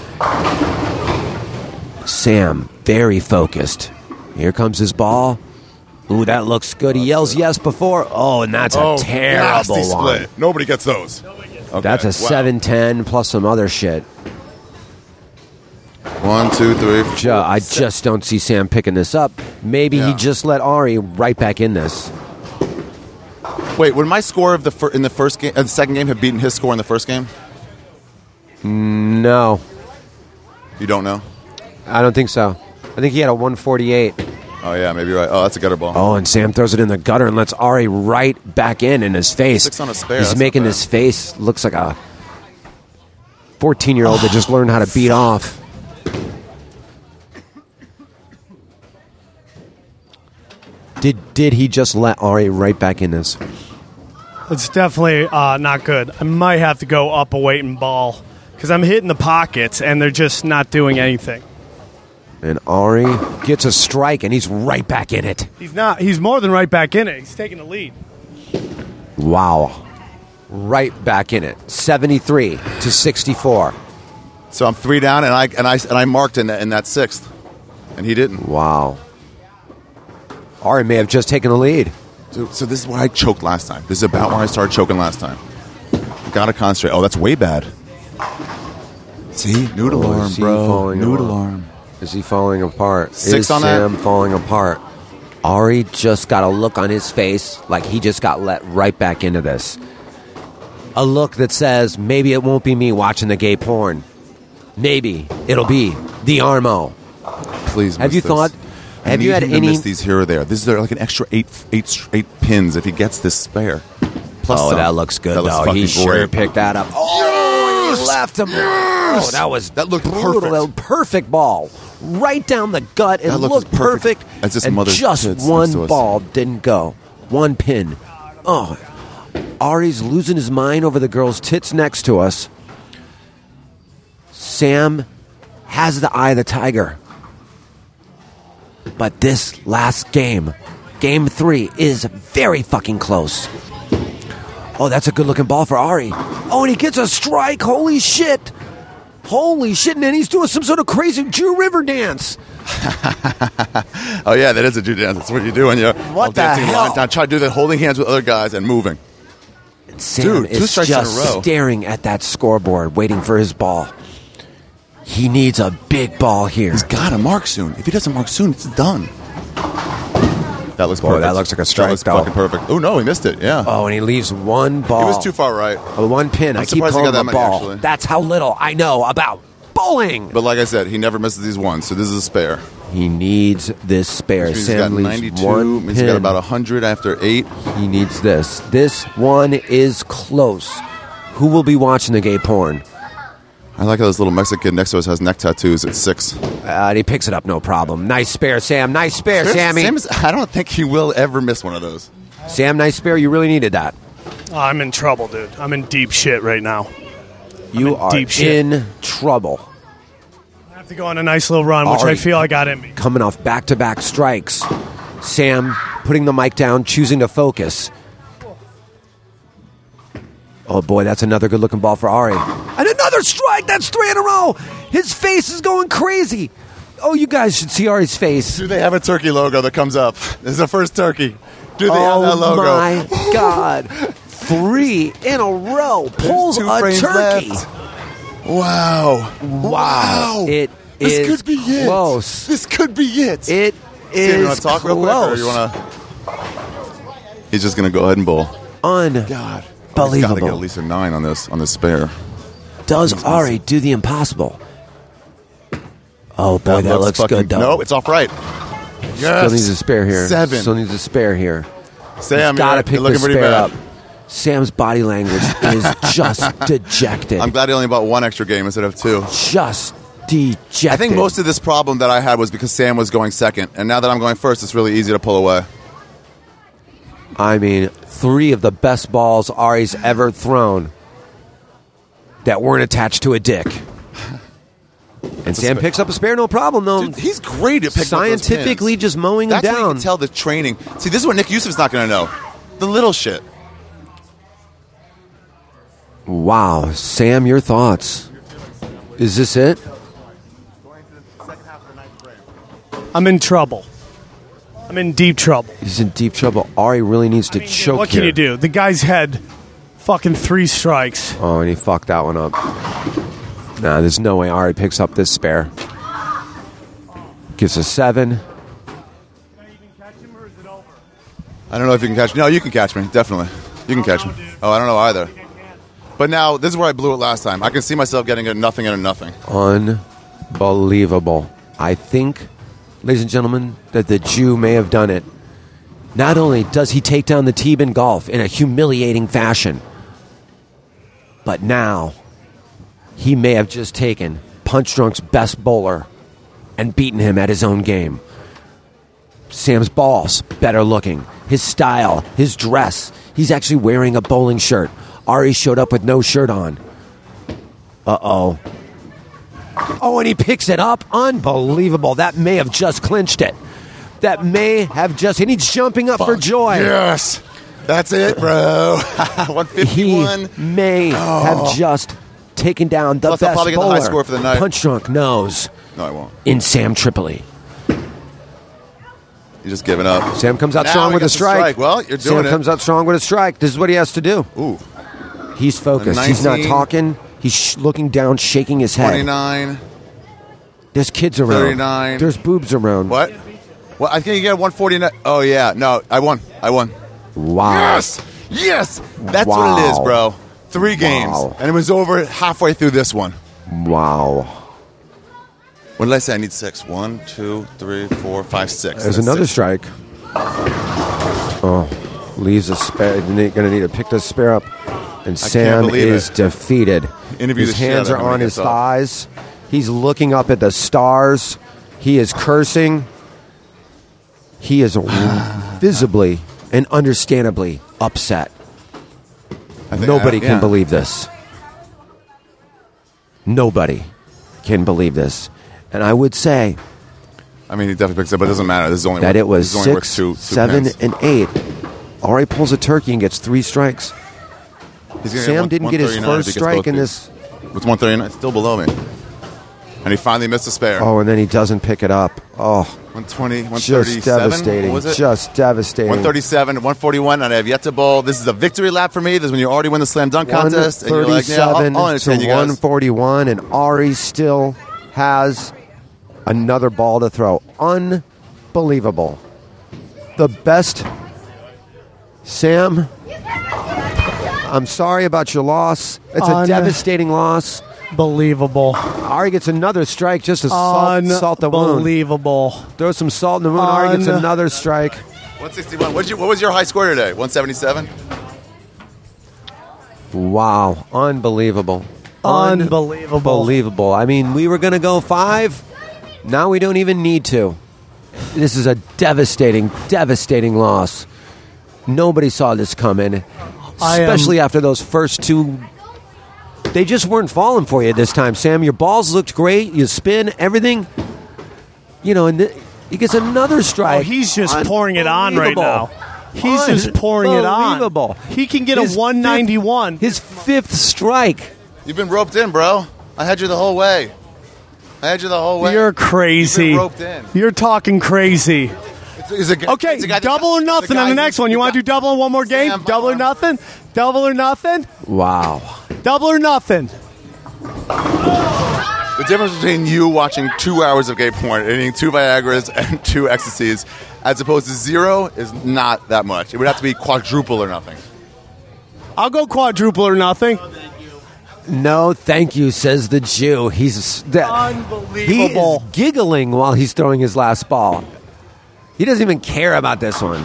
Sam, very focused. Here comes his ball. Ooh, that looks good. He yells yes before. Oh, and that's Oh, a terrible nasty one. split. Nobody gets those. Okay, That's a wow. seven ten plus some other shit. One, two, three, four, Ju- I six. just don't see Sam picking this up. Maybe he Yeah. just let Ari right back in this. Wait, would my score of the fir- in the first game, uh, the second game, have beaten his score in the first game? No, You don't know? I don't think so. I think he had a one forty-eight. Oh yeah, maybe you're right. Oh, that's a gutter ball. Oh, and Sam throws it in the gutter and lets Ari right back in in his face. Six on a spare, He's that's making not bad. his face looks like a fourteen-year-old that just learned how to beat off. Did did he just let Ari right back in this? It's definitely uh, not good. I might have to go up a weight and ball because I'm hitting the pockets and they're just not doing anything. And Ari gets a strike and he's right back in it. He's not. He's more than right back in it. He's taking the lead. Wow. Right back in it. seventy-three to sixty-four. So I'm three down, and I and I and I marked in that in that sixth, and he didn't. Wow. Ari may have just taken the lead. So, so this is why I choked last time. This is about where I started choking last time. Gotta concentrate. Oh, that's way bad. See, noodle Oh, arm, is he bro. falling Noodle apart? arm. Is he falling apart? Six is on that? Sam falling apart? Ari just got a look on his face like he just got let right back into this. A look that says, maybe it won't be me watching the gay porn. Maybe it'll be the Armo. Please. Have miss you this. thought- I have you need had him to any- miss these here or there? This is like an extra eight, eight, eight pins if he gets this spare. Plus Oh, some. that looks good, That looks though. He fucking sure great. picked that up. Oh, he left him. Oh, that was That looked brutal. perfect. That perfect ball. Right down the gut. It That looked looked as perfect perfect. as this and mother's just tits next one to us. ball didn't go. One pin. Oh, Ari's losing his mind over the girl's tits next to us. Sam has the eye of the tiger. But this last game, game three, is very fucking close. Oh, that's a good-looking ball for Ari. Oh, and he gets a strike. Holy shit. Holy shit. And then he's doing some sort of crazy Jew River dance. Oh yeah, that is a Jew dance. That's what you do when you're What all the dancing hell? line down. Try to do that, holding hands with other guys and moving. Sam Dude, two is strikes in a just row. staring at that scoreboard, waiting for his ball. He needs a big ball here. He's got to mark soon. If he doesn't mark soon, it's done. That looks Boy, perfect. that looks like a strike, That looks though. fucking perfect. Oh, no, he missed it. Yeah. Oh, and he leaves one ball. He was too far right. Oh, one pin. I'm I keep surprised he calling got him that a many, ball. actually. That's how little I know about bowling. But like I said, he never misses these ones, so this is a spare. He needs this spare. Which means he's got Sam leaves ninety-two. one Means he's got pin. about one hundred after eight. He needs this. This one is close. Who will be watching the gay porn? I like how this little Mexican kid next to us has neck tattoos at six. Uh, and he picks it up, no problem. Nice spare, Sam. Nice spare, Sammy. Sam is, I don't think he will ever miss one of those. Sam, nice spare. You really needed that. Oh, I'm in trouble, dude. I'm in deep shit right now. You in are deep shit. in trouble. I have to go on a nice little run, which Already I feel I got in me. Coming off back-to-back strikes. Sam putting the mic down, choosing to focus. Oh, boy, that's another good-looking ball for Ari. And another strike! That's three in a row! His face is going crazy. Oh, you guys should see Ari's face. Do they have a turkey logo that comes up? This is the first turkey. Do they Oh, have that logo? my God. Three in a row. Pulls two a frames turkey. left. Wow. Wow. It this is could be it. close. This could be it. It Sam, you want is to talk real quick, or close. you want to? He's just going to go ahead and bowl. Unbelievable. God, he's got to get at least a nine on this on this spare. Does Ari do the impossible? Oh, boy, that, looks, fucking, good, though. No, it's off right. Yes. Still needs a spare here. Seven. Still needs a spare here. Sam, got to you're, pick you're the looking pretty spare bad. up. Sam's body language is just dejected. I'm glad he only bought one extra game instead of two. Just dejected. I think most of this problem that I had was because Sam was going second, and now that I'm going first, it's really easy to pull away. I mean, three of the best balls Ari's ever thrown that weren't attached to a dick. And Sam picks up a spare, no problem, though. Dude, he's great at picking Scientifically up those pins. just mowing That's them That's where you down. can tell the training. See, this is what Nick Yusuf's not going to know. The little shit. Wow. Sam, your thoughts? Is this it? I'm in trouble. I'm in deep trouble. He's in deep trouble. Ari really needs to I mean, choke what can here. you do? The guy's had fucking three strikes. Oh, and he fucked that one up. Nah, there's no way Ari picks up this spare. Gives a seven. I don't know if you can catch me. No, you can catch me. Definitely. You can catch me. Oh, I don't know either. But now, this is where I blew it last time. I can see myself getting a nothing and a nothing. Unbelievable. I think, ladies and gentlemen, that the Jew may have done it. Not only does he take down the T-Bin Golf in a humiliating fashion, but now he may have just taken Punch Drunk's best bowler and beaten him at his own game. Sam's balls, better looking. His style, his dress. He's actually wearing a bowling shirt. Ari showed up with no shirt on. Uh-oh. Oh, and he picks it up. Unbelievable. That may have just clinched it. That may have just... And he's jumping up for joy. Yes. That's it, bro. one fifty-one. He may Oh. have just taken down the Plus, I'll best probably get the bowler. high score for the night. Punch Drunk knows No, I won't. in Sam Tripoli. You're just giving up. Sam comes out Now strong he with a gets the strike. Well, you're Sam doing it. comes out strong with a strike. This is what he has to do. Ooh. He's focused. He's not nineteen. talking. He's sh- looking down, shaking his head. twenty-nine. There's kids around. thirty-nine. There's boobs around. What? Well, I think you get one forty-nine. Oh, yeah. No, I won. I won. Wow. Yes! Yes! That's what it is, Wow. bro. Three games. Wow. And it was over halfway through this one. Wow. What did I say? I need six. One, two, three, four, five, six. There's That's another six. strike. Oh, leaves a spare. Going to need to pick this spare up. And Sam believe is it. defeated. Interview his the shit hands out are of him when on he his gets up. thighs. He's looking up at the stars. He is cursing. He is visibly and understandably upset. I think- Nobody I- can yeah. believe this. Nobody can believe this. And I would say I mean, he definitely picks it up, but it doesn't matter. This is only that worth, it was this is only worth six, two, two seven, pins. and eight. Ari pulls a turkey and gets three strikes. He's gonna Sam one- didn't get his one thirty-nine if first he gets strike both in these. this. It's one thirty-nine. It's still below me. And he finally missed a spare. Oh, and then he doesn't pick it up. Oh, one twenty, one just thirty-seven. devastating. What was it? Just devastating. one thirty-seven, one forty-one, and I have yet to bowl. This is a victory lap for me. This is when you already win the slam dunk contest. And you're like, yeah, I'll, I'll entertain to you guys. one forty-one, and Ari still has another ball to throw. Unbelievable. the best. Sam, I'm sorry about your loss. It's a Un- devastating loss. Unbelievable. Ari gets another strike just to salt, salt the wound. Unbelievable. Throw some salt in the wound. Ari gets Un- another strike. one sixty-one. What'd you, what was your high score today? one seventy-seven? Wow. Unbelievable. Unbelievable. Unbelievable. I mean, we were going to go five. Now we don't even need to. This is a devastating, devastating loss. Nobody saw this coming, I am- especially after those first two. They just weren't falling for you this time, Sam. Your balls looked great. You spin, everything. You know, and th- he gets another strike. Oh, he's just pouring it on right now. He's just pouring it on. Unbelievable. He can get His a one ninety-one. His fifth strike. You've been roped in, bro. I had you the whole way. I had you the whole way. You're You've crazy. been roped in. You're talking crazy. It's, it's a, Okay, it's a guy that- double or it's a nothing guy on the who- next one. You want to do double in one more game? Sam, Double or uh, nothing? Double or nothing? Wow. Double or nothing? The difference between you watching two hours of gay porn and eating two Viagras and two ecstasies as opposed to zero is not that much. It would have to be quadruple or nothing. I'll go quadruple or nothing. No, thank you, says the Jew. He's that, he is Unbelievable. giggling while he's throwing his last ball. He doesn't even care about this one.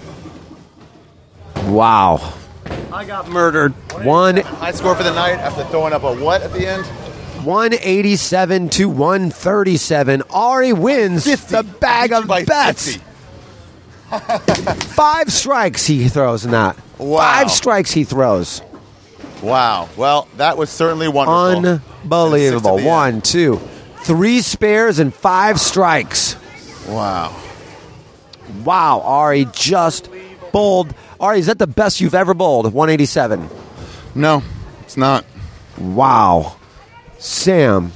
Wow. I got murdered. One High score for the night after throwing up a what at the end? one eighty-seven to one thirty-seven. Ari wins the bag of By bets. fifty. Five strikes he throws in that. Wow. Five strikes he throws. Wow. Well, that was certainly wonderful. Unbelievable. And six to the One, end. two, three spares and five strikes. Wow. Wow, Ari just bowled. Ari, is that the best you've ever bowled? one eighty-seven. No, it's not. Wow. Sam,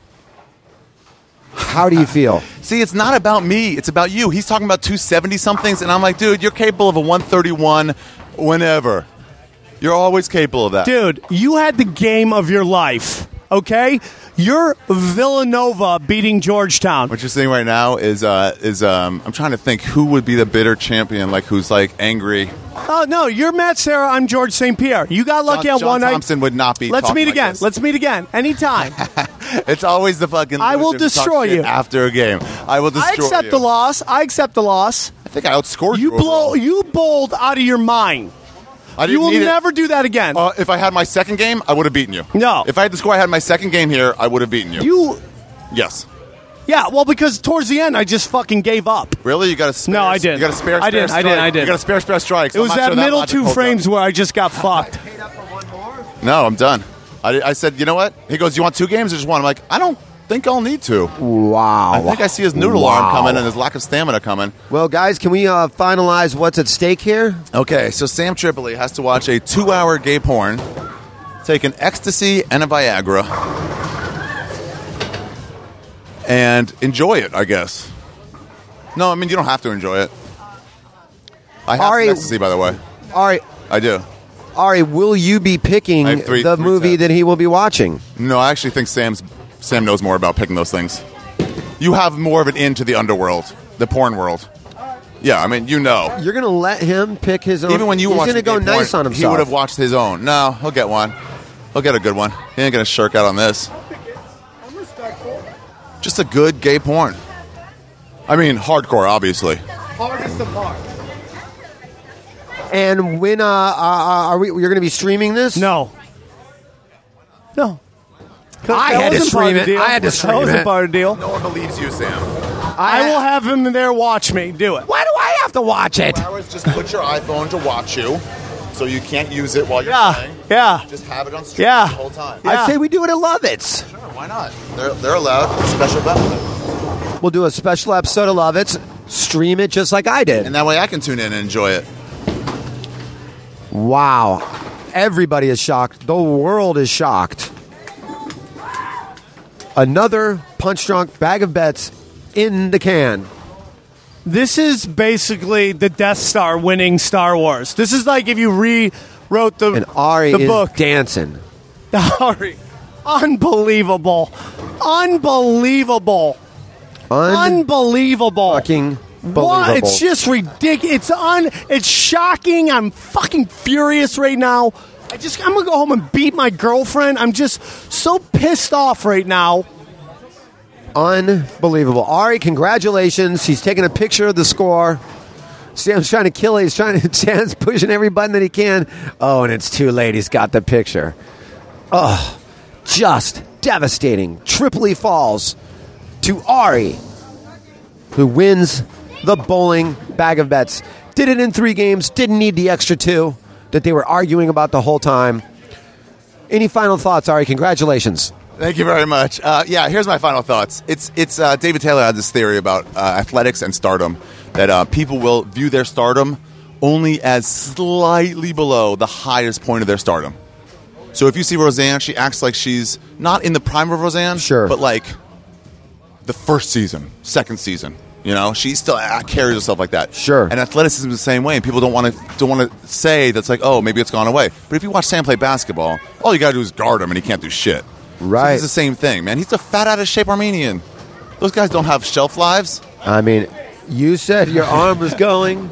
how do you feel? See, it's not about me. It's about you. He's talking about two seventy somethings, and I'm like, dude, you're capable of a one thirty-one whenever. You're always capable of that. Dude, you had the game of your life, okay? You're Villanova beating Georgetown. What you're seeing right now is uh, is um, I'm trying to think who would be the bitter champion, like who's like angry. Oh, no, you're Matt Serra. I'm George Saint Pierre. You got lucky John, on John one night. Thompson would not be. Let's talking meet like again. this. Let's meet again. Anytime. It's always the fucking. I will loser who talks destroy shit you. after a game. I will destroy I accept you. the loss. I accept the loss. I think I outscored You you. blow. overall. You bowled out of your mind. I didn't You will need it. never do that again. Uh, if I had my second game, I would have beaten you. No. If I had the score I had my second game here, I would have beaten you. you. Yes. Yeah. Well, because towards the end, I just fucking gave up. Really? You got a spare? No, I didn't. You got a spare? I spare did, I strike? did, I did. You got a spare spare strikes. It was I'm not that sure middle logic two holds frames up. where I just got fucked. No, I'm done. I, I said, you know what? He goes, you want two games or just one? I'm like, I don't think I'll need to. Wow. I think I see his noodle Wow. arm coming and his lack of stamina coming. Well, guys, can we uh, finalize what's at stake here? Okay, so Sam Tripoli has to watch a two-hour gay porn, take an ecstasy and a Viagra, and enjoy it, I guess. No, I mean, you don't have to enjoy it. I have Ari- some ecstasy, by the way. Ari, I do. Ari, will you be picking I have three- the three movie tabs. that he will be watching? No, I actually think Sam's Sam knows more about picking those things. You have more of an in to the underworld, the porn world. Yeah, I mean, you know. You're going to let him pick his own. Even when you he's watch going to go nice on himself. he would have watched his own. No, he'll get one. He'll get a good one. He ain't gonna shirk out on this. I'm respectful. Just a good gay porn. I mean, hardcore, obviously. Hardest of hard. And when uh, uh, are we? You're going to be streaming this? No. No. I That had to wasn't part stream of the it. deal. I had to That stream wasn't it. part of the deal. No one believes you, Sam. I will have him there watch me. Do it. Why do I have to watch it? Hours, just put your iPhone to watch you, so you can't use it while you're Yeah. playing. Yeah. Just have it on stream Yeah. the whole time. Yeah. I say we do it at Lovitz. Sure, why not? They're they're allowed special benefit, We'll do a special episode of Lovitz, stream it just like I did. and that way I can tune in and enjoy it. Wow. Everybody is shocked. The world is shocked. Another punch drunk bag of bets in the can. This is basically the Death Star winning Star Wars. This is like if you rewrote the, And Ari the is book. dancing. Ari. Unbelievable. Unbelievable. Un- Unbelievable. fucking What? It's just ridiculous. It's un. It's shocking. I'm fucking furious right now. I just. I'm gonna go home and beat my girlfriend. I'm just so pissed off right now. Unbelievable. Ari, congratulations. He's taking a picture of the score. Sam's trying to kill it. He's trying to. Sam's pushing every button that he can. Oh, and it's too late. He's got the picture. Oh, just devastating. Tripoli falls to Ari, who wins the bowling bag of bets. Did it in three games. Didn't need the extra two that they were arguing about the whole time. Any final thoughts, Ari? Congratulations. Thank you very much. Uh, yeah, here's my final thoughts. It's it's uh, David Taylor had this theory about uh, athletics and stardom, that uh, people will view their stardom only as slightly below the highest point of their stardom. So if you see Roseanne, she acts like she's not in the prime of Roseanne, sure, but like the first season, second season. You know, she still uh, carries herself like that. Sure. And athleticism is the same way, and people don't want to don't want to say that's like, oh, maybe it's gone away. But if you watch Sam play basketball, all you got to do is guard him, and he can't do shit. Right. So it's the same thing, man. He's a fat, out of shape Armenian. Those guys don't have shelf lives. I mean, you said your arm was going.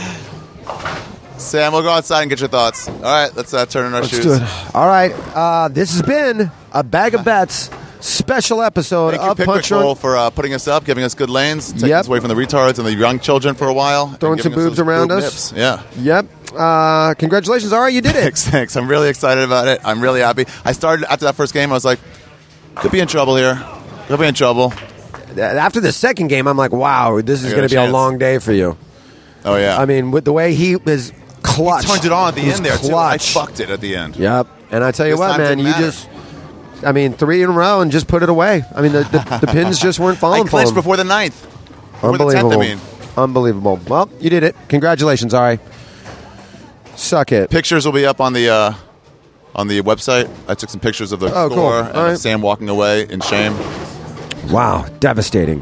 Sam, we'll go outside and get your thoughts. All right, let's uh, turn in our let's shoes. Do it. All right, uh, this has been a Bag of Bets special episode Thank you, of Pickwick Punch Drunk Bowl, for uh, putting us up, giving us good lanes, taking Yep. us away from the retards and the young children for a while. Throwing some boobs around us. Nips. Yeah. Yep. Uh, congratulations. All right, you did it. Thanks, thanks. I'm really excited about it. I'm really happy. I started, after that first game, I was like, could be in trouble here. Could be in trouble. After the second game, I'm like, wow, this is I got going a to be a chance. long day for you. Oh, yeah. I mean, with the way he was clutch. He turned it on at the He was end there, too. I clutch. fucked it at the end. Yep. And I tell you This what, time man, didn't you matter. just, I mean, three in a row and just put it away. I mean, the, the, the pins just weren't falling I for clinched him. before the ninth. Before Unbelievable. the tenth, I mean. Unbelievable. Well, you did it. Congratulations, Ari. Suck it. Pictures will be up on the uh, on the website. I took some pictures of the Oh, cool. score and All right. Sam walking away in shame. Wow. Devastating.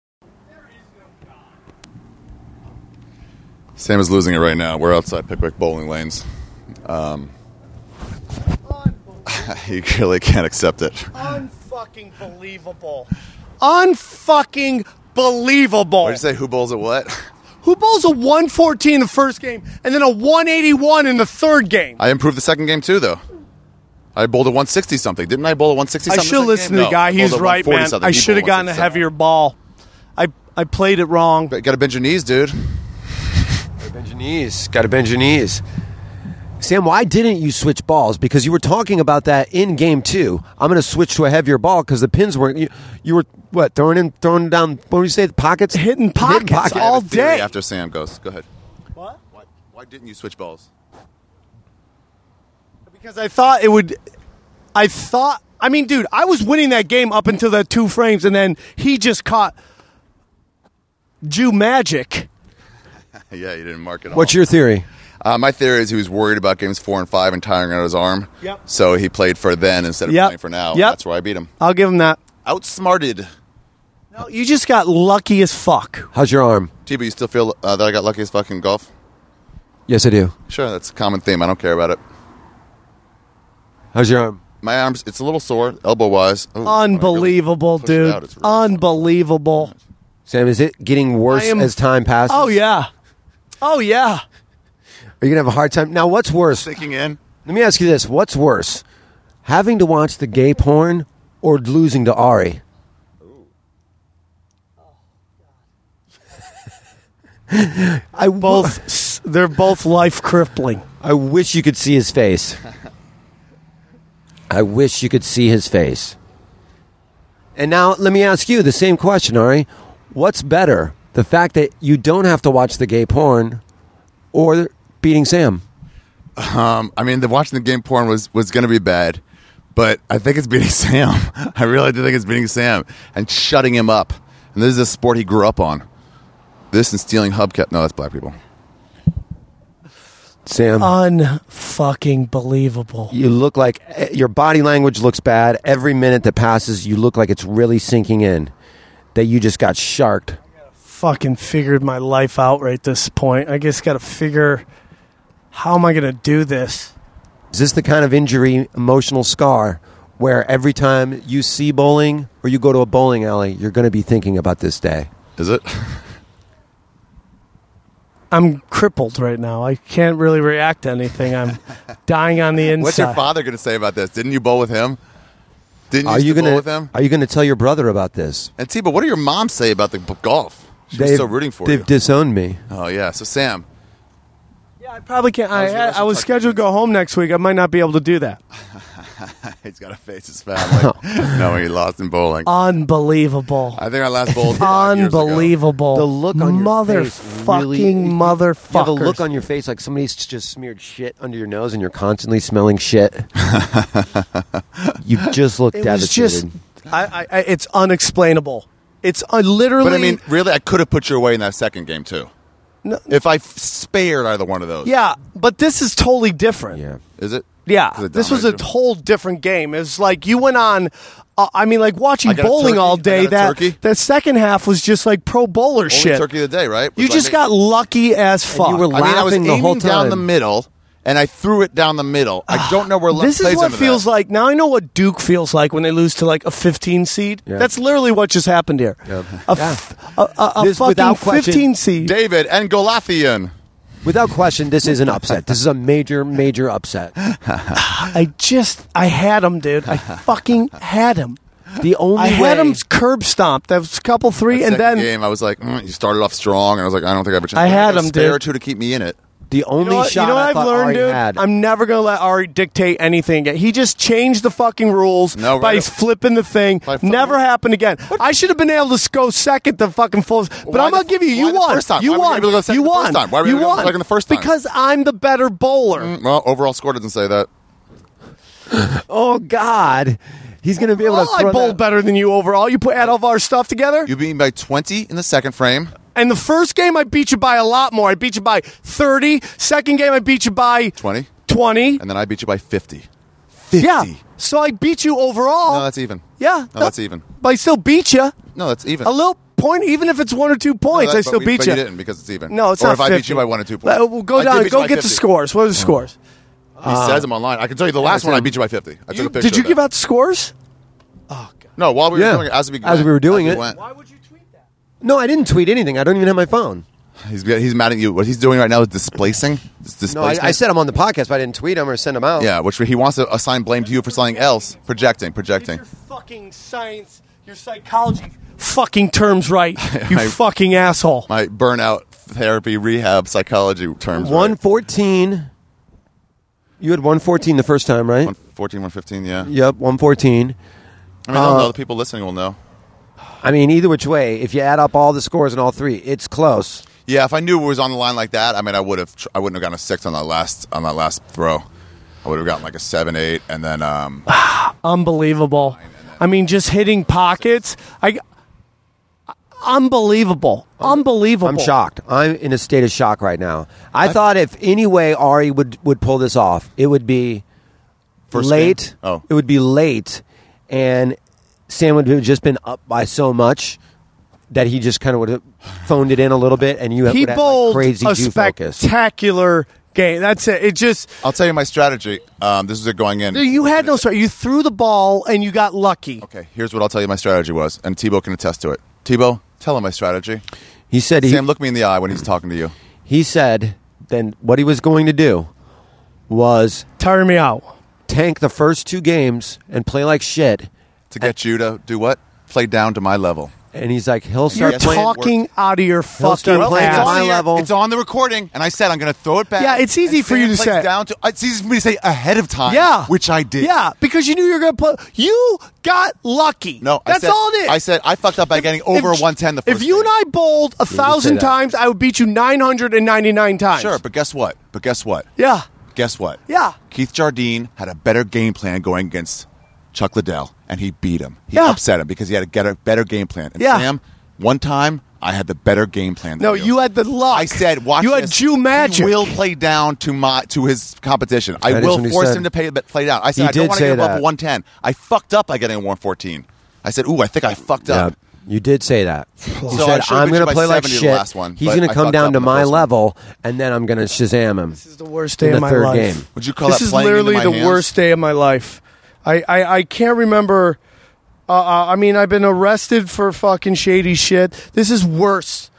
Sam is losing it right now. We're outside Pickwick bowling lanes. Um, he really can't accept it. Unfucking believable. Unfucking believable. What did you say? Who bowls at what? Who bowls a one fourteen in the first game and then a one eighty-one in the third game? I improved the second game too, though. I bowled a one sixty something. Didn't I bowl a one sixty I something? should listen to the guy. He's right, man. I should have gotten a heavier ball. I I played it wrong. Got to bend your knees, dude. Gotta bend your knees. Gotta bend your knees. Sam, why didn't you switch balls? Because you were talking about that in game two. I'm going to switch to a heavier ball because the pins weren't. You, you were what throwing in, throwing down. What did you say? The pockets, Hitting pockets I have a all theory day. After Sam goes, go ahead. What? Why, why didn't you switch balls? Because I thought it would. I thought. I mean, dude, I was winning that game up until the two frames, and then he just caught Jew magic. Yeah, you didn't mark it. What's all. your theory? Uh, my theory is he was worried about games four and five and tiring out his arm. Yep. So he played for then instead of Yep. playing for now. Yep. That's where I beat him. I'll give him that. Outsmarted. No, you just got lucky as fuck. How's your arm? T, but you still feel uh, that I got lucky as fucking golf? Yes, I do. Sure, that's a common theme. I don't care about it. How's your arm? My arms, it's a little sore, elbow-wise. Ooh, Unbelievable, when I really push it dude. out, it's really Unbelievable. Sam, is it getting worse I am- as time passes? Oh, yeah. Oh, yeah. Are you going to have a hard time? Now, what's worse? sinking in. Let me ask you this. What's worse? Having to watch the gay porn or losing to Ari? I Both, s- they're both life crippling. I wish you could see his face. I wish you could see his face. And now let me ask you the same question, Ari. What's better, the fact that you don't have to watch the gay porn or beating Sam? Um, I mean, the watching the game porn was, was going to be bad, but I think it's beating Sam. I really do think it's beating Sam and shutting him up. And this is a sport he grew up on. This and stealing hubcap. No, that's black people. Sam, Unfucking believable. you look like your body language looks bad. Every minute that passes, you look like it's really sinking in that you just got sharked. Fucking figured my life out right this point. I guess got to figure, how am I going to do this? Is this the kind of injury, emotional scar, where every time you see bowling or you go to a bowling alley, you're going to be thinking about this day? Is it? I'm crippled right now. I can't really react to anything. I'm dying on the inside. What's your father going to say about this? Didn't you bowl with him? Didn't you, Are you bowl gonna with him? Are you gonna tell your brother about this? And T, but what do your mom say about the b- golf? She was They've- so rooting for They've you. disowned me. Oh yeah. So Sam, Yeah, I probably can't. I, How's your I, I was relationship scheduled to go home next week. I might not be able to do that. he's got to face his family knowing he lost in bowling. Unbelievable. I think our last bowl. was five years ago. Unbelievable. The look on your Mother face fucking really, you motherfuckers. have a look on your face like somebody's just smeared shit under your nose and you're constantly smelling shit. You just look It was devastated. just, I, I, I, it's unexplainable. It's uh, literally. But I mean, really, I could have put you away in that second game too. No- If I f- spared either one of those. yeah, but this is totally different. yeah. Is it? Yeah, 'Cause it this was a dominated you? whole different game. It's like you went on. Uh, I mean, like watching I got a bowling turkey. all I day. got a That turkey. that second half was just like pro bowler Only shit. turkey of the day, right? You Was just I got lucky as fuck. you were I mean, I was laughing the aiming whole down time. the middle, and I threw it down the middle. I don't know where left This is plays what into feels that. like. Now I know what Duke feels like when they lose to like a fifteen seed. Yeah. That's literally what just happened here. Yeah. A, f- a, a, a This, fucking without question- fifteen seed. David and Golathian. Without question, this is an upset. This is a major, major upset. I just, I had him, dude. I fucking had him. The only I had way, him curb stomped. That was a couple three, That and second then game, I was like, mm, you started off strong, and I was like, I don't think I have a chance. I had a him, spare dude. or two to keep me in it. the only You know what, shot you know what I I've thought learned, Ari dude? had. I'm never going to let Ari dictate anything again. He just changed the fucking rules No, by right. flipping the thing. By flipping Never it? happened again. I should have been able to go second the fucking full. But Why I'm going the- to give you, why you the won. first time? You Why were you won. able to go second You the won. first time? Why were you you able to go won. second the first time? Because I'm the better bowler. Mm, Well, overall score doesn't say that. Oh God, he's going to be able Oh, to I throw bowled that. better than you overall. You put add all of our stuff together. You beat me by twenty in the second frame. And the first game, I beat you by a lot more. I beat you by thirty. Second game, I beat you by twenty. twenty. And then I beat you by fifty. fifty. Yeah. So I beat you overall. No, that's even. Yeah. No, that's even. But I still beat you. No, that's even. A little point, even if it's one or two points, No, I that- still but we- beat but you. you didn't because it's even. No, it's or not if I fifty. beat you by one or two points. Uh, We'll go I did down. beat you Go by get the fifty. scores. What are the scores? He says them online. I can tell you the last one I beat you by fifty. I took a picture. Did you of give that. out the scores? Oh, God. No, while we were Yeah. doing it, as we As we were doing as it. went. Why would you tweet that? No, I didn't tweet anything. I don't even have my phone. He's he's mad at you. What he's doing right now is displacing. It's No, I, displacement. I said I'm on the podcast, but I didn't tweet him or send him out. Yeah, which he wants to assign blame to you for something else. Projecting, Get projecting. your fucking science, your psychology fucking terms right, you My- fucking asshole. My burnout therapy rehab psychology terms. one right. fourteen. You had one fourteen the first time, right? one fourteen, one fifteen, yeah. Yep, one fourteen. I mean, they'll Uh, know. The people listening will know. I mean, either which way, if you add up all the scores in all three, it's close. Yeah, if I knew it was on the line like that, I mean, I would have. I wouldn't have gotten a six on that last on that last throw. I would have gotten like a seven, eight, and then um, Unbelievable. I mean, just hitting pockets. I. Unbelievable. Unbelievable. I'm shocked. I'm in a state of shock right now. I, thought if any way Ari would, would pull this off, it would be First late. game? Oh. It would be late, and Sam would have just been up by so much that he just kind of would have phoned it in a little bit, and you He would have bowled like crazy a Jew focus. spectacular game. That's it. It just I'll tell you my strategy. Um, this is it going in. you had no start. You threw the ball and you got lucky. Okay, here's what I'll tell you my strategy was, and Tebow can attest to it. Tebow, tell him my strategy. He said he, Sam, look me in the eye when he's talking to you. he said then what he was going to do was Tire me out. tank the first two games and play like shit. To get you to do what? Play down to my level. And he's like, he'll You're start Yes, playing. talking out of your start fucking playing it's at on my ass. the air. level. It's on the recording, and I said I'm going to throw it back. Yeah, it's easy and for you Sam to plays say. Down to, it's easy for me to say ahead of time. Yeah, which I did. Yeah, because you knew you were going to play. You got lucky. No, I that's said, all it is. I said I fucked up by getting over If- one ten the first If you game. and I bowled a thousand that. times, I would beat you nine hundred and ninety-nine times. Sure, but guess what? But guess what? Yeah. Guess what? Yeah. Keith Jardine had a better game plan going against Chuck Liddell, and he beat him. He Yeah. upset him because he had to get a better game plan. And Yeah. Sam, one time, I had the better game plan than No, you. you had the luck. I said, watch You had this. Jew magic. He will play down to my to his competition. I That is will what he force said. him to pay, play down. I said, He I don't did want to say get above that. a one ten. I fucked up by getting a one fourteen. I said, ooh, I think I fucked Yeah, up. you did say that. You So I said, should've I'm beat you going by to play like seventy the shit. last one, He's but going I to come fucked down up to in the my first one. level, and then I'm going to Shazam him. This is the worst day In of the my third life. game. Would you call this that is playing literally into the my hands? worst day of my life. I, I, I can't remember. Uh, uh, I mean, I've been arrested for fucking shady shit. This is worse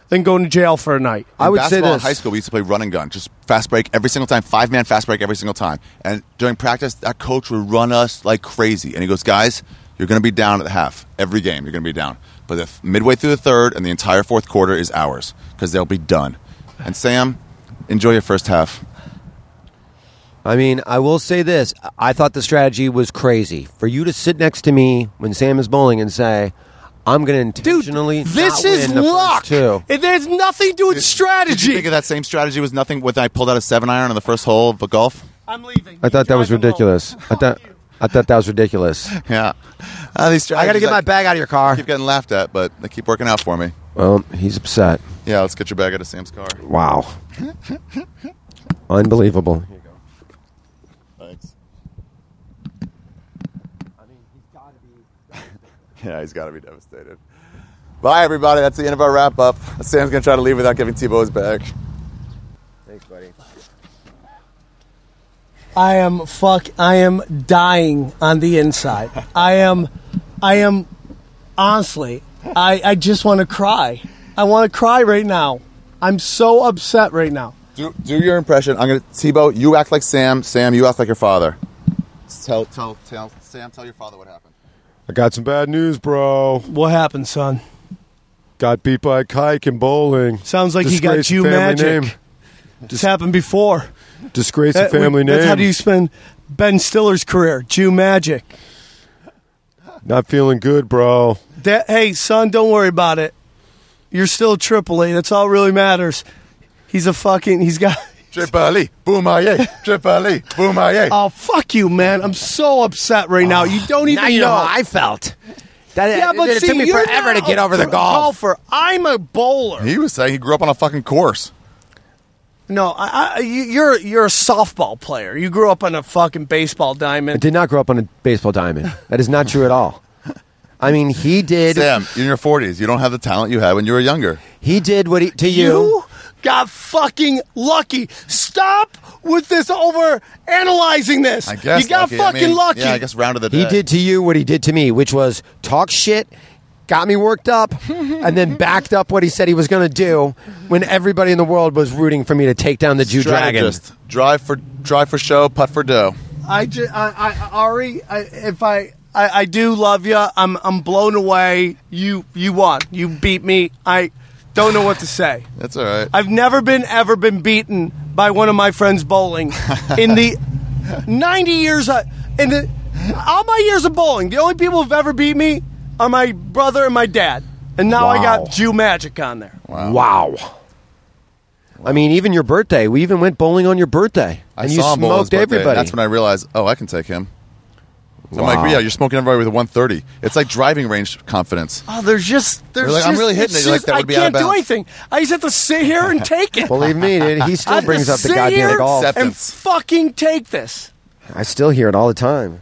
than going to jail for a night. I In would say basketball this. in high school, we used to play run and gun, just fast break every single time, five man fast break every single time. And during practice, that coach would run us like crazy. And he goes, guys, you're going to be down at the half every game. You're going to be down, but the midway through the third and the entire fourth quarter is ours because they'll be done. And Sam, enjoy your first half. I mean, I will say this. I thought the strategy was crazy. For you to sit next to me when Sam is bowling and say, I'm going to Dude, intentionally this not is win the luck. first two. It has nothing to do with Did you strategy. think of that same strategy was nothing when I pulled out a seven iron on the first hole of a golf? I'm leaving. I thought that was ridiculous. I thought I thought that was ridiculous. Yeah. Uh, these I got to get my bag out of your car. I keep getting laughed at, but they keep working out for me. Well, he's upset. Yeah, let's get your bag out of Sam's car. Wow. Unbelievable. Here you go. Thanks. Yeah, he's got to be devastated. Bye, everybody. That's the end of our wrap-up. Sam's going to try to leave without giving Tebow his bag. Thanks, buddy. I am fuck. I am dying on the inside. I am. I am. Honestly, I. I just want to cry. I want to cry right now. I'm so upset right now. Do, do your impression. I'm going to Tebow. You act like Sam. Sam, you act like your father. Tell, tell, tell Sam. Tell your father what happened. I got some bad news, bro. What happened, son? Got beat by a kike in bowling. Sounds like he got Disgrace Jew the family magic. name. This happened before. Disgrace the That- family That's name. how do you spend Ben Stiller's career? Jew magic. Not feeling good, bro. That, hey, son, don't worry about it. You're still Triple A. That's all that really matters. He's a fucking. He's got. Tripoli, Boomaye, Tripoli, Boomaye. Oh, fuck you, man. I'm so upset right now. You don't even Now you know know. how I felt. That, yeah, it, but it see, took me you're forever not to get a over the golf. golfer. I'm a bowler. He was saying he grew up on a fucking course. No, I, I, you- you're you're a softball player. You grew up on a fucking baseball I diamond. did not grow up on a baseball diamond. That is not true at all. I mean, he did. Sam, you're in your forties. You don't have the talent you had when you were younger. He did what he to you. You got fucking lucky. Stop with this over analyzing this. I guess you got lucky. I fucking mean, lucky. Yeah, I guess round of the day. He did to you what he did to me, which was talk shit, got me worked up, and then backed up what he said he was going to do when everybody in the world was rooting for me to take down the Jew dragon. Strategist. Drive for drive for show, putt for dough. I, ju- I, I Ari, I, if I, I, I do love you. I'm, I'm blown away. You, you won. You beat me. I don't know what to say. That's all right. I've never been ever been beaten by one of my friends bowling in the ninety years. I, in the all my years of bowling, the only people who've ever beat me are my brother and my dad. And now I Wow. got Jew magic on there. Wow. Wow. I mean, even your birthday. We even went bowling on your birthday, I and you saw him bowl his smoked birthday. everybody. That's when I realized, oh, I can take him. So I'm Wow. like, yeah, you're smoking everybody with a one thirty. It's like driving range confidence. Oh, there's just there's You're like, just, I'm really hitting it's it. You're like, just- that would I be out of can't do bounds. anything. I just have to sit here and take it. Believe me, dude, he I still have brings to up the sit goddamn here golf. Accept- and Acceptance. fucking take this. I still hear it all the time.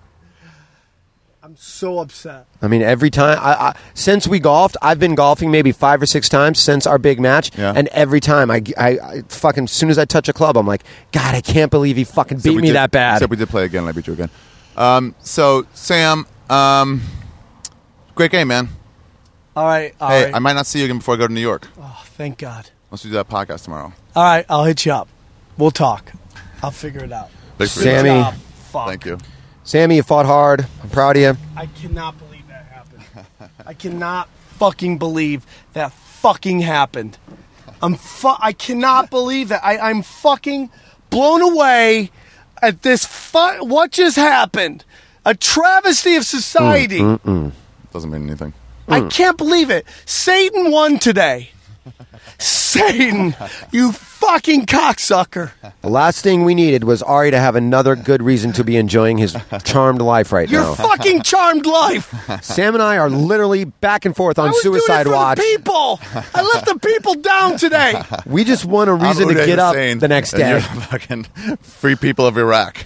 I'm so upset. I mean, every time I, I since we golfed, I've been golfing maybe five or six times since our big match, Yeah. and every time I, I, I fucking as soon as I touch a club, I'm like, God, I can't believe he fucking Except beat we me did- that bad. Except we did play again, and I beat you again. Um, so, Sam, um, great game, man. All right, all Hey, right. I might not see you again before I go to New York. Oh, thank God. Let's do that podcast tomorrow. All right, I'll hit you up. We'll talk. I'll figure it out. Thanks for Sammy. your Good time. job. Fuck. Thank you. Sammy, you fought hard. I'm proud of you. I cannot believe that happened. I cannot fucking believe that fucking happened. I'm fu- I cannot believe that. I, I'm fucking blown away at this. Fu- what just happened? A travesty of society. Doesn't mean anything. I can't believe it. Satan won today. Satan, you fucking cocksucker. The last thing we needed was Ari to have another good reason to be enjoying his charmed life right Your now. fucking charmed life. Sam and I are literally back and forth I on was Suicide doing it for Watch. the people. I let the people down today. We just want a I'm reason to Uday get up Hussein, the next and day. You're the fucking free people of Iraq.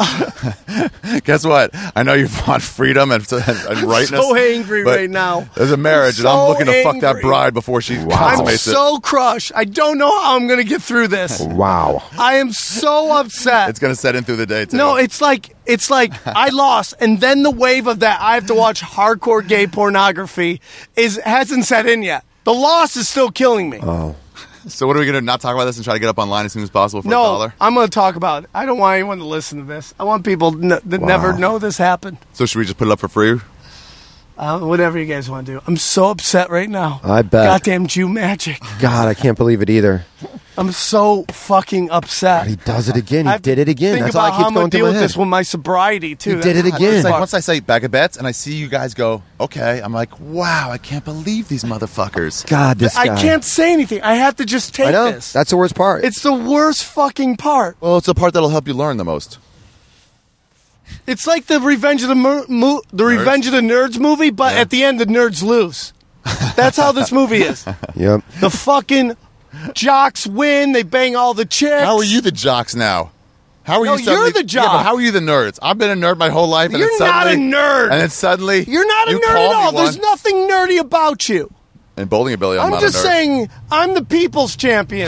Guess what? I know you want freedom and, and, and rightness. so angry but right now. There's a marriage, I'm and I'm so looking to fuck that angry. bride before she I'm consummates it. so crushed. I don't know how I'm going to get through this. Wow. I am so upset. It's going to set in through the day, too. No, it's like it's like I lost, and then the wave of that I have to watch hardcore gay pornography is hasn't set in yet. The loss is still killing me. Oh. So what are we going to not talk about this and try to get up online as soon as possible for a No, dollar? I'm going to talk about it. I don't want anyone to listen to this. I want people n- that Wow. never know this happened. So should we just put it up for free? Uh, whatever you guys want to do. I'm so upset right now. I bet. Goddamn Jew magic. God, I can't believe it either. I'm so fucking upset. He does it again. He I have to did it again. Think That's about all I how keep I'm going gonna through deal my with head. this with my sobriety too. He did it That's- again. It's like once I say bag of bets and I see you guys go, okay, I'm like, wow, I can't believe these motherfuckers. God, this I guy. can't say anything. I have to just take I know. this. That's the worst part. It's the worst fucking part. Well, it's the part that'll help you learn the most. It's like the Revenge of the Mer- mo- the Nerds? Revenge of the Nerds movie, but Yeah. at the end the nerds lose. That's how this movie is. Yep. The fucking jocks win. They bang all the chicks. How are you the jocks now? How are No, you suddenly, you're the Yeah, but jock. how are you the nerds? I've been a nerd my whole life. And You're then not a suddenly, nerd. And then suddenly, You're not a you nerd call at me all. There's one. nothing nerdy about you. In bowling ability, I'm, I'm not just a nerd. saying, I'm the people's champion.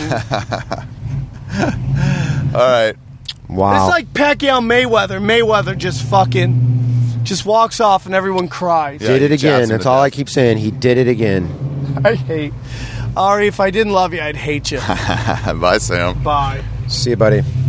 All right. Wow. It's like Pacquiao Mayweather. Mayweather just fucking just walks off and everyone cries. Yeah, did it he jabs again. him That's to all I death. keep saying. He did it again. I hate Ari. If I didn't love you, I'd hate you. Bye, Sam. Bye. See you, buddy.